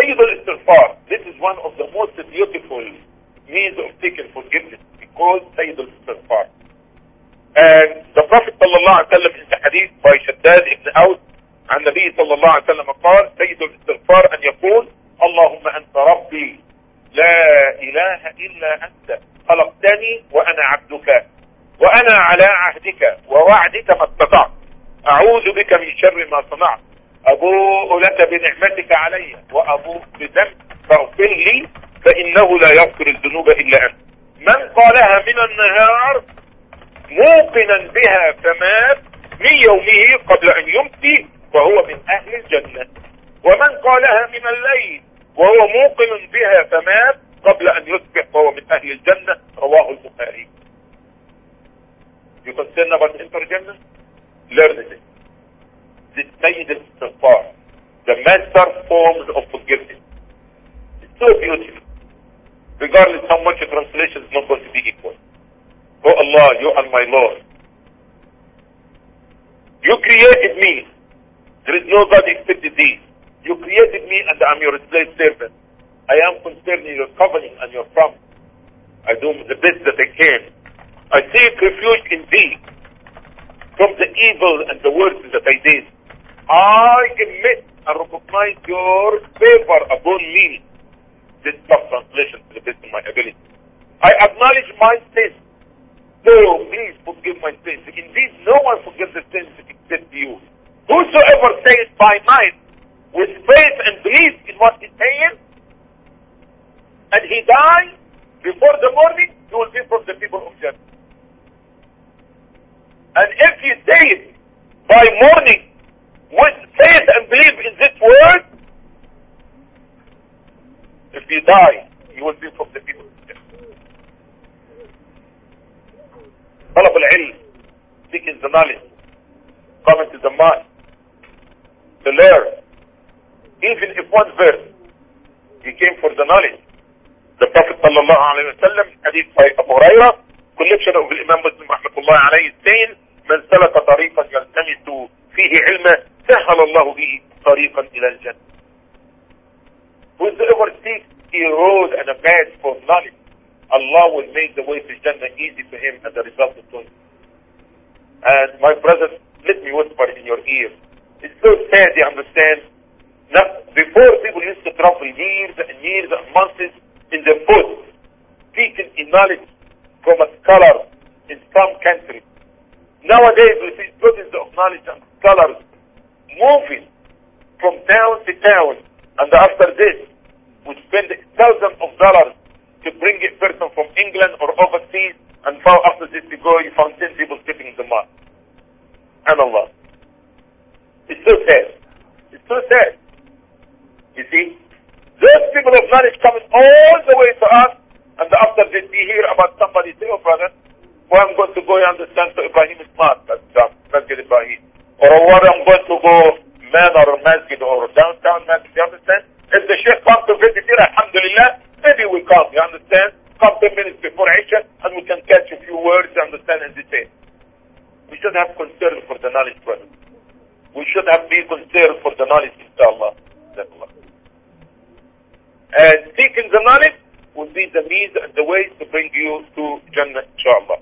S1: Sayyid al-Istighfar, this is one of the most beautiful means of taking forgiveness, because Sayyid al-Istighfar. And the Prophet sallallahu alaihi wasallam in the hadith by Shaddad ibn Aus عن النبي صلى الله عليه وسلم قال سيد الاستغفار أن يقول اللهم أنت ربي لا إله إلا أنت خلقتني وأنا عبدك وأنا على عهدك ووعدك ما استطعت أعوذ بك من شر ما صنعت أبوء لك بنعمتك علي وأبوء بذنب فاغفر لي فإنه لا يغفر الذنوب إلا أنت. من قالها من النهار موقنا بها فمات من يومه قبل أن يمسي فهو من أهل الجنة، ومن قالها من الليل وهو موقن بها فمات قبل أن يصبح فهو من أهل الجنة. رواه البخاري. You concerned about enter Jannah? Learn it. This Sayyid al-Istighfar, the master forms of forgiveness. It's so beautiful. Regardless how much the translation is not going to be equal. Oh Allah, you are my Lord. You created me. There is no God except thee. You created me and I am your slave servant. I am concerned in your covenant and your promise. I do the best that I can. I seek refuge in thee from the evil and the worst that I did. I admit and recognize your favor upon me. This tough translation to the best of my ability. I acknowledge my sins. So please forgive my sins. Indeed, no one forgives the sins except you. Whosoever says by night with faith and belief in what he's saying, and he dies before the morning, he will be from the people of Jannah. And if he says by morning with faith and belief in this word, if he dies, he will be from the people of Jannah. Talab al-ilm, seeking the knowledge, coming to the mind, to learn. Even if one verse, he came for the knowledge. The Prophet sallallahu alayhi wa sallam, hadith by Abu Hurairah, collection of Imam Muslim rahmatullahi alayhi, saying, من سلك طريقا يلتمس فيه علما سهل الله به طريقا إلى الجنة. Whoever seeks a road and a path for knowledge, Allah will make the way to Jannah easy for him as a result of doing. And my brothers, let me whisper in your ear. It's so sad, you understand. Now, before people used to travel years and years and months in the foot, seeking knowledge from a scholar in some countries. Nowadays, we see students of knowledge and scholars moving from town to town, and after this, we spend thousands of dollars to bring a person from England or overseas, and after this you go, you found 10 people sitting in the mosque. And Allah. It's so sad. It's so sad. You see, those people of knowledge coming all the way to us, and after this we hear about somebody say, oh brother, where I'm going to go, you understand, to Ibrahim's mosque, Masjid Ibrahim. Or where I'm going to go, Manor Masjid or downtown Masjid, you understand? If the Sheikh comes to visit here, alhamdulillah, maybe we come, you understand? Come 10 minutes before Isha, and we can catch a few words, you understand, and detail. We should have concern for the knowledge, brother. We should have been concerned for the knowledge, inshallah. And seeking the knowledge will be the means and the ways to bring you to Jannah, inshallah.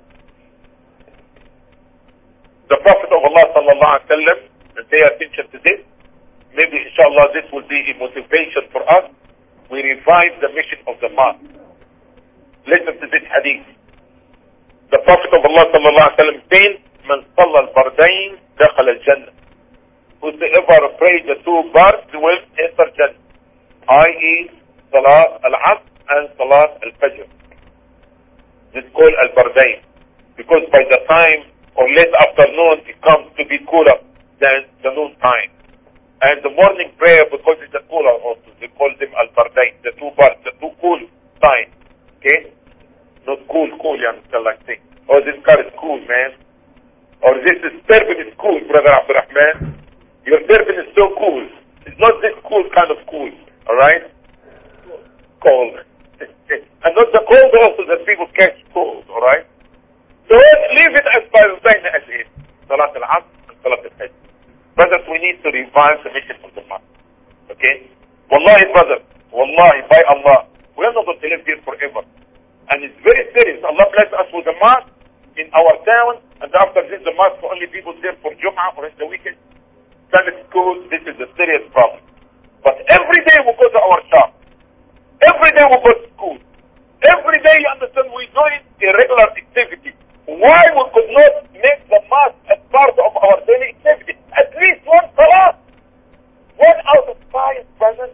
S1: The Prophet of Allah sallallahu alaihi wasallam, and pay attention to this, maybe inshallah this will be a motivation for us. We revive the mission of the mosque. Listen to this hadith. The Prophet of Allah sallallahu alaihi wasallam said, "Man salla al-bardayn dakhala al-jannah." Whosoever prays the two bars will enter Jannah, i.e. Salat al-Asr and Salat al-Fajr. This is called al-Bardayn, because by the time or late afternoon it comes to be cooler than the noon time. And the morning prayer, because it's a cooler also, they call them al-Bardayn, the two bars, the two cool time. Okay? Not cool, you understand, like thing. Oh, this car is cool, man. Or this is turban is cool, brother Abdurrahman. Your turban is so cool. It's not this cool kind of cool, alright? Cold. And not the cold also that people catch cold, alright? So leave it as Bardayn as is. Salat al-Asr and Salat al-Fajr. Brothers, we need to revive the mission of the mosque. Okay? Wallahi, brother, Wallahi, by Allah, we are not going to live here forever. And it's very serious. Allah bless us with a mosque in our town, and after this, the mosque for only people there for Jum'ah or in the weekend. Islamic school, this is a serious problem. But every day we go to our shop. Every day we go to school. Every day, you understand, we're doing irregular activity. Why we could not make the mosque as part of our daily activity? At least one salah. 1 out of 5 present.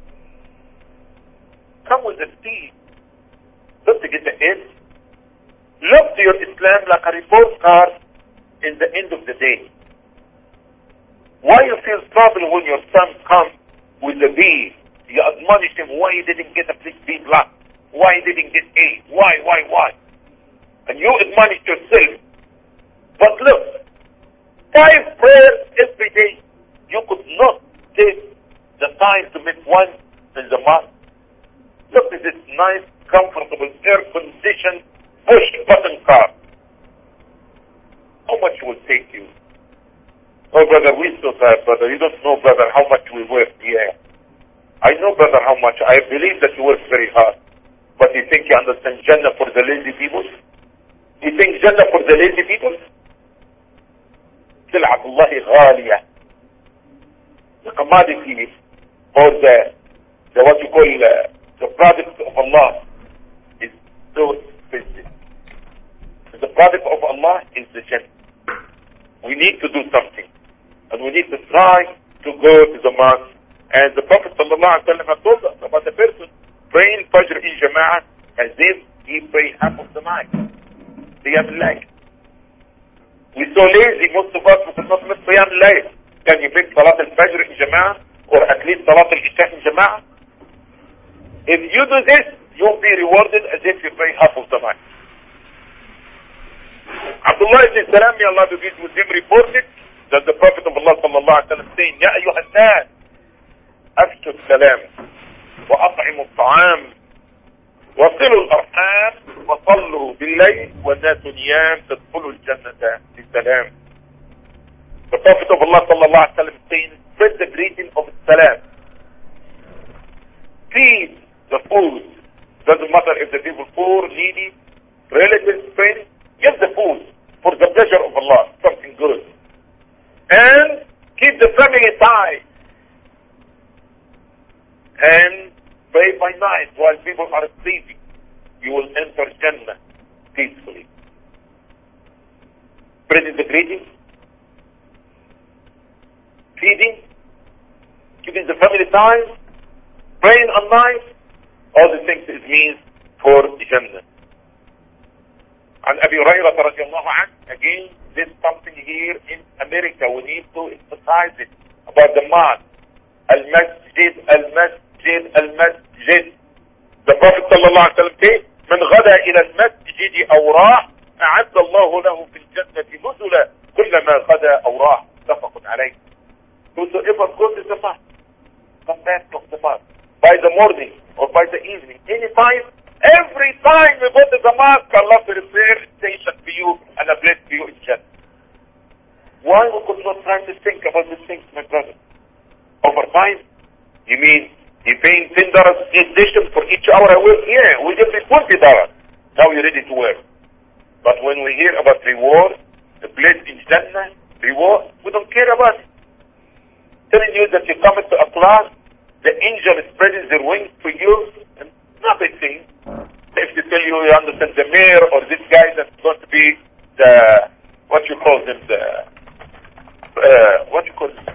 S1: Come with the deed. Look to get the end. Look to your Islam like a report card in the end of the day. Why you feel trouble when your son comes with a B? You admonish him why he didn't get a B+, why he didn't get A, why? And you admonish yourself. But look, 5 prayers every day. You could not take the time to make one in the mosque. Look at this nice, comfortable, air-conditioned, push-button car. How much will it take you? Oh, brother, we so tired, brother. You don't know, brother, how much we work here. I know, brother, how much. I believe that you work very hard. But you think you understand Jannah for the lazy people? You think Jannah for the lazy people? سلعة الله غالية. The commodity or the what you call the product of Allah is so expensive. The product of Allah is the Jannah. We need to do something. And we need to try to go to the mosque. And the Prophet ﷺ told us about the person praying Fajr in Jama'ah as if he prayed half of the night. Qiyam al-Layl. We're so lazy, most of us, we could not miss Qiyam al-Layl. Can you make Salat al-Fajr in Jama'ah? Or at least Salat al-Isha in Jama'ah? If you do this, you'll be rewarded as if you pray half of the night. Abdullah ibn Salam, may Allah be pleased with him, reported that the Prophet of Allah sallallahu alaihi wasallam saying, Ya ayyuhan nas, afshu salam, wa at'imu at-ta'am, wa silu al-arham, wa sallu bil-layl, wa nasu niyam, tadkhulu al-jannata bi-salam. The Prophet of Allah sallallahu alaihi wasallam saying, spread the greeting of salam. Feed the food. Doesn't matter if the people poor, needy, relatives, friends, give the food for the pleasure of Allah, something good. And keep the family ties. And pray by night while people are sleeping. You will enter Jannah peacefully. Spreading the greeting, feeding, keeping the family ties, praying at night, all the things it means for Jannah. And Abu Hurairah radiallahu anhu, again, there's something here in America, we need to emphasize it, about the mosque. Al-Masjid, Al-Masjid, Al-Masjid. The Prophet sallallahu alayhi wa sallam said, من غدا إلى المسجد أو راح أعد الله له في الجنة نزلا كلما غدا أو راح. متفق عليه. Whosoever goes to the mosque, come back to the mosque by the morning or by the evening, anytime. Every time we go to the mosque, Allah will prepare a station for you and a place for you in Jannah. Why we could not try to think about these things, my brother? Over time, you mean you're paying $10 in addition for each hour I work? Yeah, we give you $20. Now you're ready to work. But when we hear about reward, the place in Jannah, reward, we don't care about it. Telling you that you come into a class, the angel is spreading their wings for you, and not a thing. If they tell you, you understand, the mayor or this guy that's going to be the, what you call them, what you call them?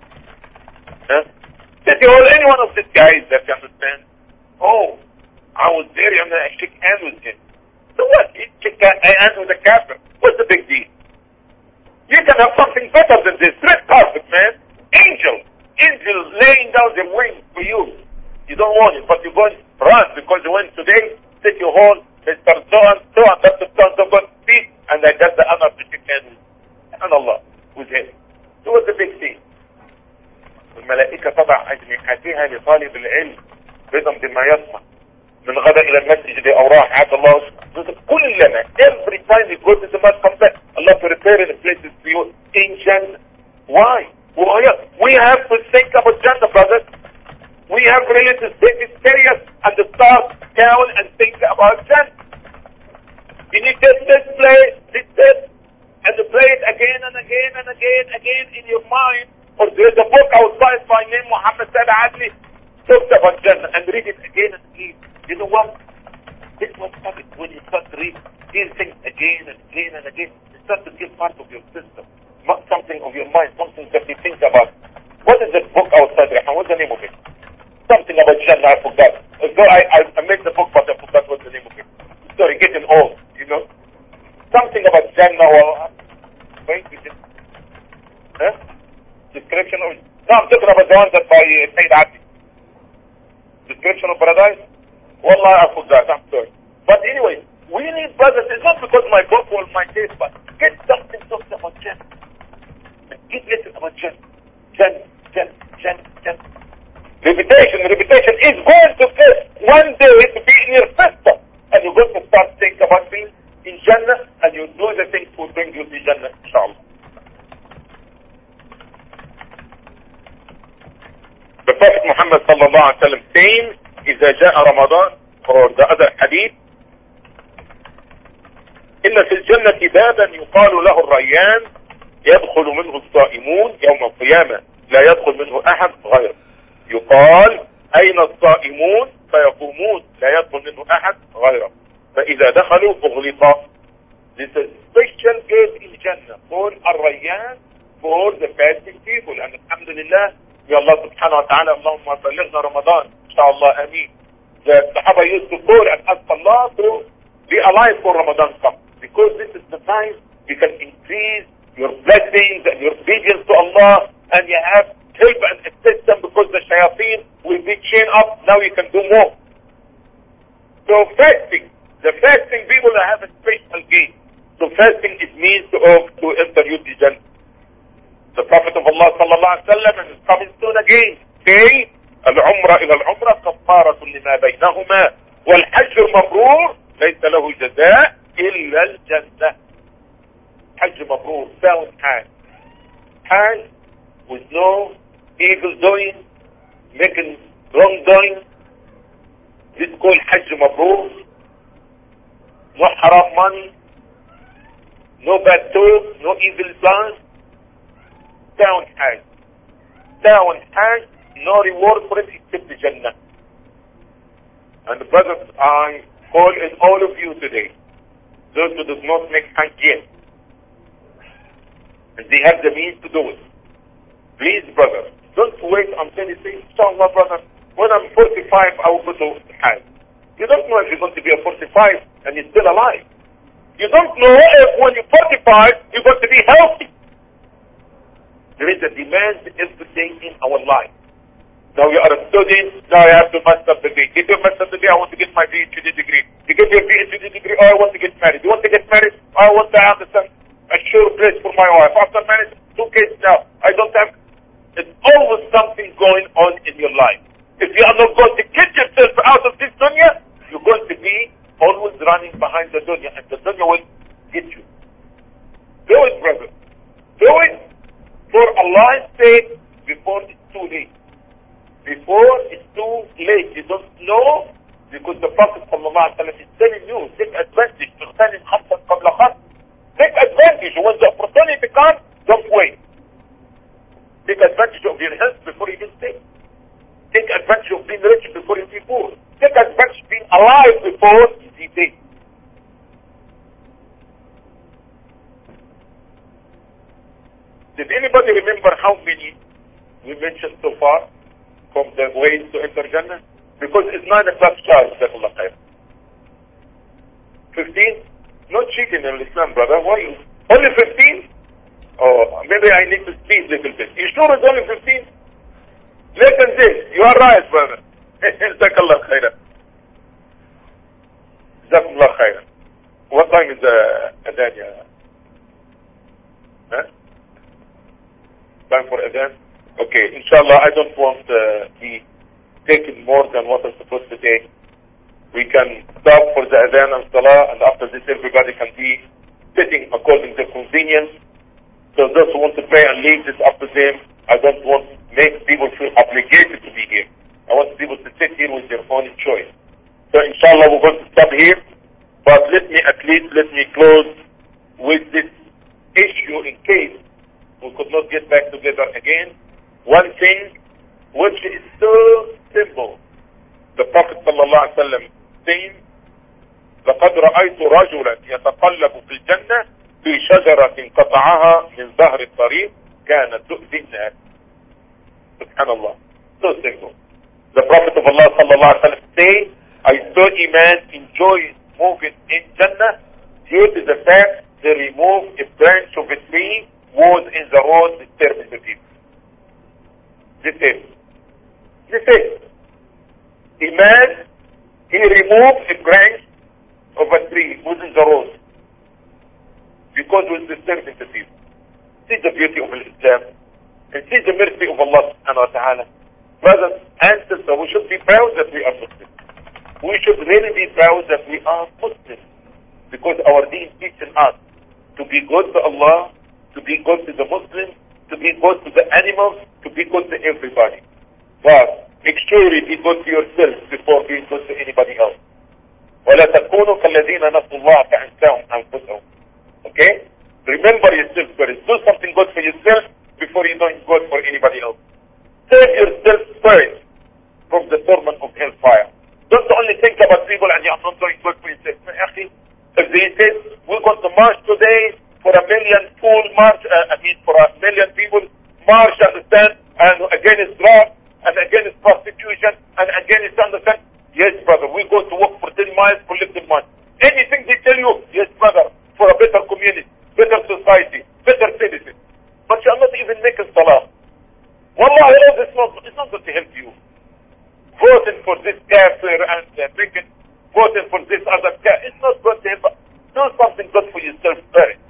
S1: Any one of these guys that you understand, oh, I was there and I shook hands with him. So what? You shake hands with a kafir. What's the big deal? You can have something better than this. Red carpet, man. Angels laying down their wings for you. You don't want it, but you're going to run because you went today, take your home, Mr. So-and, that's the son of God, speak, and I got the honor to shake hands with Allah, with him. So what's the big thing? الملائكة تضع أجنحتها لطالب العلم رضا بما يسمع من غدا إلى المسجد أو راح عاد الله كلنا every time we go to the mosque come back Allah prepare the places for you in Jannah. Why? We have to think about Jannah, brothers. we have religious, take it serious and start down and think about Jannah. You need to sit and play it again and again and again in your mind. Or there is a book outside by name Muhammad Said Adli, talks about Jannah, and read it again and again. You know what? This was happens when you start to read these things again and again and again. You start to get part of your system, something of your mind, something that you think about. What is the book outside, Rehan? What's the name of it? Something about Jannah, I forgot. So I made the book, but I forgot what's the name of it. Sorry, getting old, you know. Something about Jannah or... Wait, huh? Description of... No, I'm talking about the one that by Sayyid Abdi. Description of paradise? Wallah, I forgot, I'm sorry. But anyway, we need brothers. It's not because my book or my taste, but get something talks about Jannah. And get listen about Jannah. Jannah. Reputation is going to get one day to be in your system. And you're going to start thinking about being in Jannah, and you do the things to bring you to Jannah, inshallah. The Prophet Muhammad sallallahu alaihi wasallam saying, إذا جاء رمضان, or the other hadith, إن في الجنة بابا يقال له الريان يدخل منه الصائمون يوم القيامة لا يدخل منه أحد غيره. يقال أين الصائمون فيقومون لا يدخل منه أحد غيره. فإذا دخلوا أغلق. This is a special gate in Jannah for الريان, for the fasting people. And alhamdulillah, may Allah subhanahu wa ta'ala, Allahumma balighna Ramadan, inshallah, ameen. The Sahaba used to call and ask Allah to be alive for Ramadan come. Because this is the time you can increase your blessings and your obedience to Allah, and you have help and assistance because the shayateen will be chained up. Now you can do more. So fasting, the fasting people have a special gate. So fasting, it means to enter you the Jannah. The Prophet of Allah sallallahu alaihi wasallam is coming soon again. Say, العمرة إلى العمرة كفارة لما بينهما والحج المبرور ليس له جزاء إلا الجنة. حج مبرور, sound Hajj with no evil doing, making wrong doing. This is called Hajj Mabrur. No haram money, no bad talk, no evil plans. Sound Hajj, no reward for it except the Jannah. And brothers, I call in all of you today, those who do not make Hajj yet, and they have the means to do it. Please, brother, don't wait until you say, inshallah, brother, when I'm 45, I will go to Hajj. You don't know if you're going to be a 45 and you're still alive. You don't know if when you're 45, you're going to be healthy. There is a demand every day in our life. Now you are a student, now you have to master the degree. Get your master degree, I want to get my PhD degree. You get your PhD degree, oh, I want to get married. You want to get married? I want to have a sure place for my wife. After marriage, 2 kids now. I don't have... There's always something going on in your life. If you are not going to get yourself out of this dunya, you're going to be always running behind the dunya, and the dunya will get you. Do it, brother. Do it for Allah's sake before it's too late. Before it's too late. You don't know, because the Prophet ﷺ is telling you, take advantage. Take advantage. When the opportunity comes, don't wait. Take advantage of your health before you get sick. Take advantage of being rich before you be poor. Take advantage of being alive before you be dead. Did anybody remember how many we mentioned so far from the ways to enter Jannah? Because it's 9 o'clock sharp, Jazakallah khair. 15? Not cheating in Islam, brother. Why? Only 15? Oh, maybe I need to speed a little bit. You sure it's only 15? Less than this. You are right, brother. Jazakallah khairan. Jazakallah khairan. What time is the adhan? Huh? Time for adhan? Okay, inshallah, I don't want to be taking more than what I'm supposed to take. We can stop for the adhan and salah, and after this everybody can be sitting according to convenience. So those who want to pray and leave, this up to them. I don't want to make people feel obligated to be here. I want here with your own choice. So inshallah we're going to stop here, but let me close with this issue in case we could not get back together again. One thing which is so simple. The Prophet sallallahu alaihi wasallam saying, لقد رأيت رجلا يتقلب في الجنة في شجرة قطعها من ظهر الطريق كانت تؤذي الناس. Subhanallah. So simple. The Prophet of Allah sallallahu alaihi wasallam say, I saw a man enjoy moving in Jannah due to the fact they removed a branch of a tree was in the road disturbing the people. This is. A man, he removed a branch of a tree within the road because it was disturbing the people. See the beauty of Islam and see the mercy of Allah subhanahu wa ta'ala. Brothers and sisters, we should be proud that we are Muslims. We should really be proud that we are Muslims because our deen teaches us to be good to Allah, to be good to the Muslims, to be good to the animals, to be good to everybody. But make sure you be good to yourself before being good to anybody else. وَلَا تَكُونُوا كَالَّذِينَ نَسُوا اللَّهَ فَأَنسَاهُمْ أَنفُسَهُم. Okay? Remember yourself first. Do something good for yourself before you do good for anybody else. Save yourself first from the torment of hellfire. Don't only think about people and you are not doing good for yourself. If they say, we're going to march today for a million full march, for a million people march, understand, and against drugs, and against prostitution, and against, understand, yes brother, we go to work for 10 miles, collecting money. Anything they tell you, yes brother, for a better community, better society, better citizen. But you are not even making salah. Wallahi, all this is not going to help you. Voting for this kafir and drinking, voting for this other kafir, it's not going to help. Do something good for yourself first.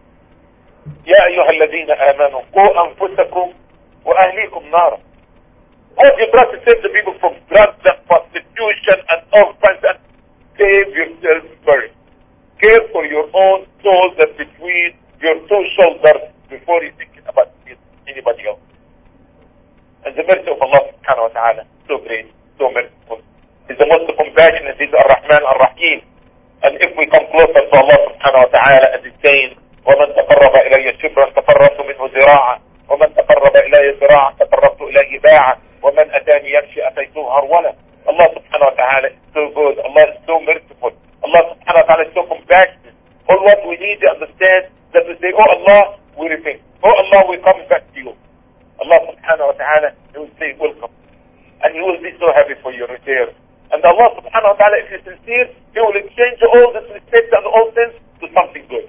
S1: يا أيها الذين آمنوا قوا أنفسكم وأهليكم نارا. God, you try to save the people from drugs and prostitution and orphans, and save yourself first. Care for your own soul that's between your two shoulders before you think about anybody else. And the mercy of Allah subhanahu wa ta'ala, so great, so merciful. He's the most compassionate, He's Ar-Rahman Ar-Rahim. And if we come closer to Allah subhanahu wa ta'ala, as He's saying, وَمَنْ تَقَرَّبَ إِلَيَّ شِبْرًا تَقَرَّبْتُ مِنْهُ ذِرَاعًا وَمَنْ تَقَرَّبَ إِلَيَّ ذِرَاعًا تَقَرَّبْتُ إِلَيْهِ بَاعًا وَمَنْ أَتَانِي يَمْشِي أَتَيْتُهُ هَرْوَلًا. Allah subhanahu wa ta'ala is so good. Allah is so merciful. Allah subhanahu wa ta'ala is so compassionate. All what we need to understand that we say, oh Allah, we repent. Oh Allah, we come back to you. Allah subhanahu wa ta'ala, He will say, welcome. And He will be so happy for your return. And Allah subhanahu wa ta'ala, if you're sincere, He will exchange all this mistakes and all sins to something good.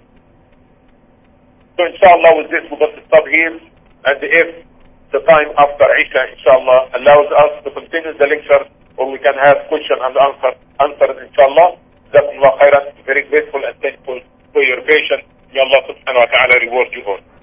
S1: So inshallah with this we're going to stop here, and if the time after Isha inshallah allows us to continue the lecture, or we can have question and answers inshallah. Jazakumullah khairan. Very grateful and thankful for your patience. May Allah subhanahu wa ta'ala reward you all.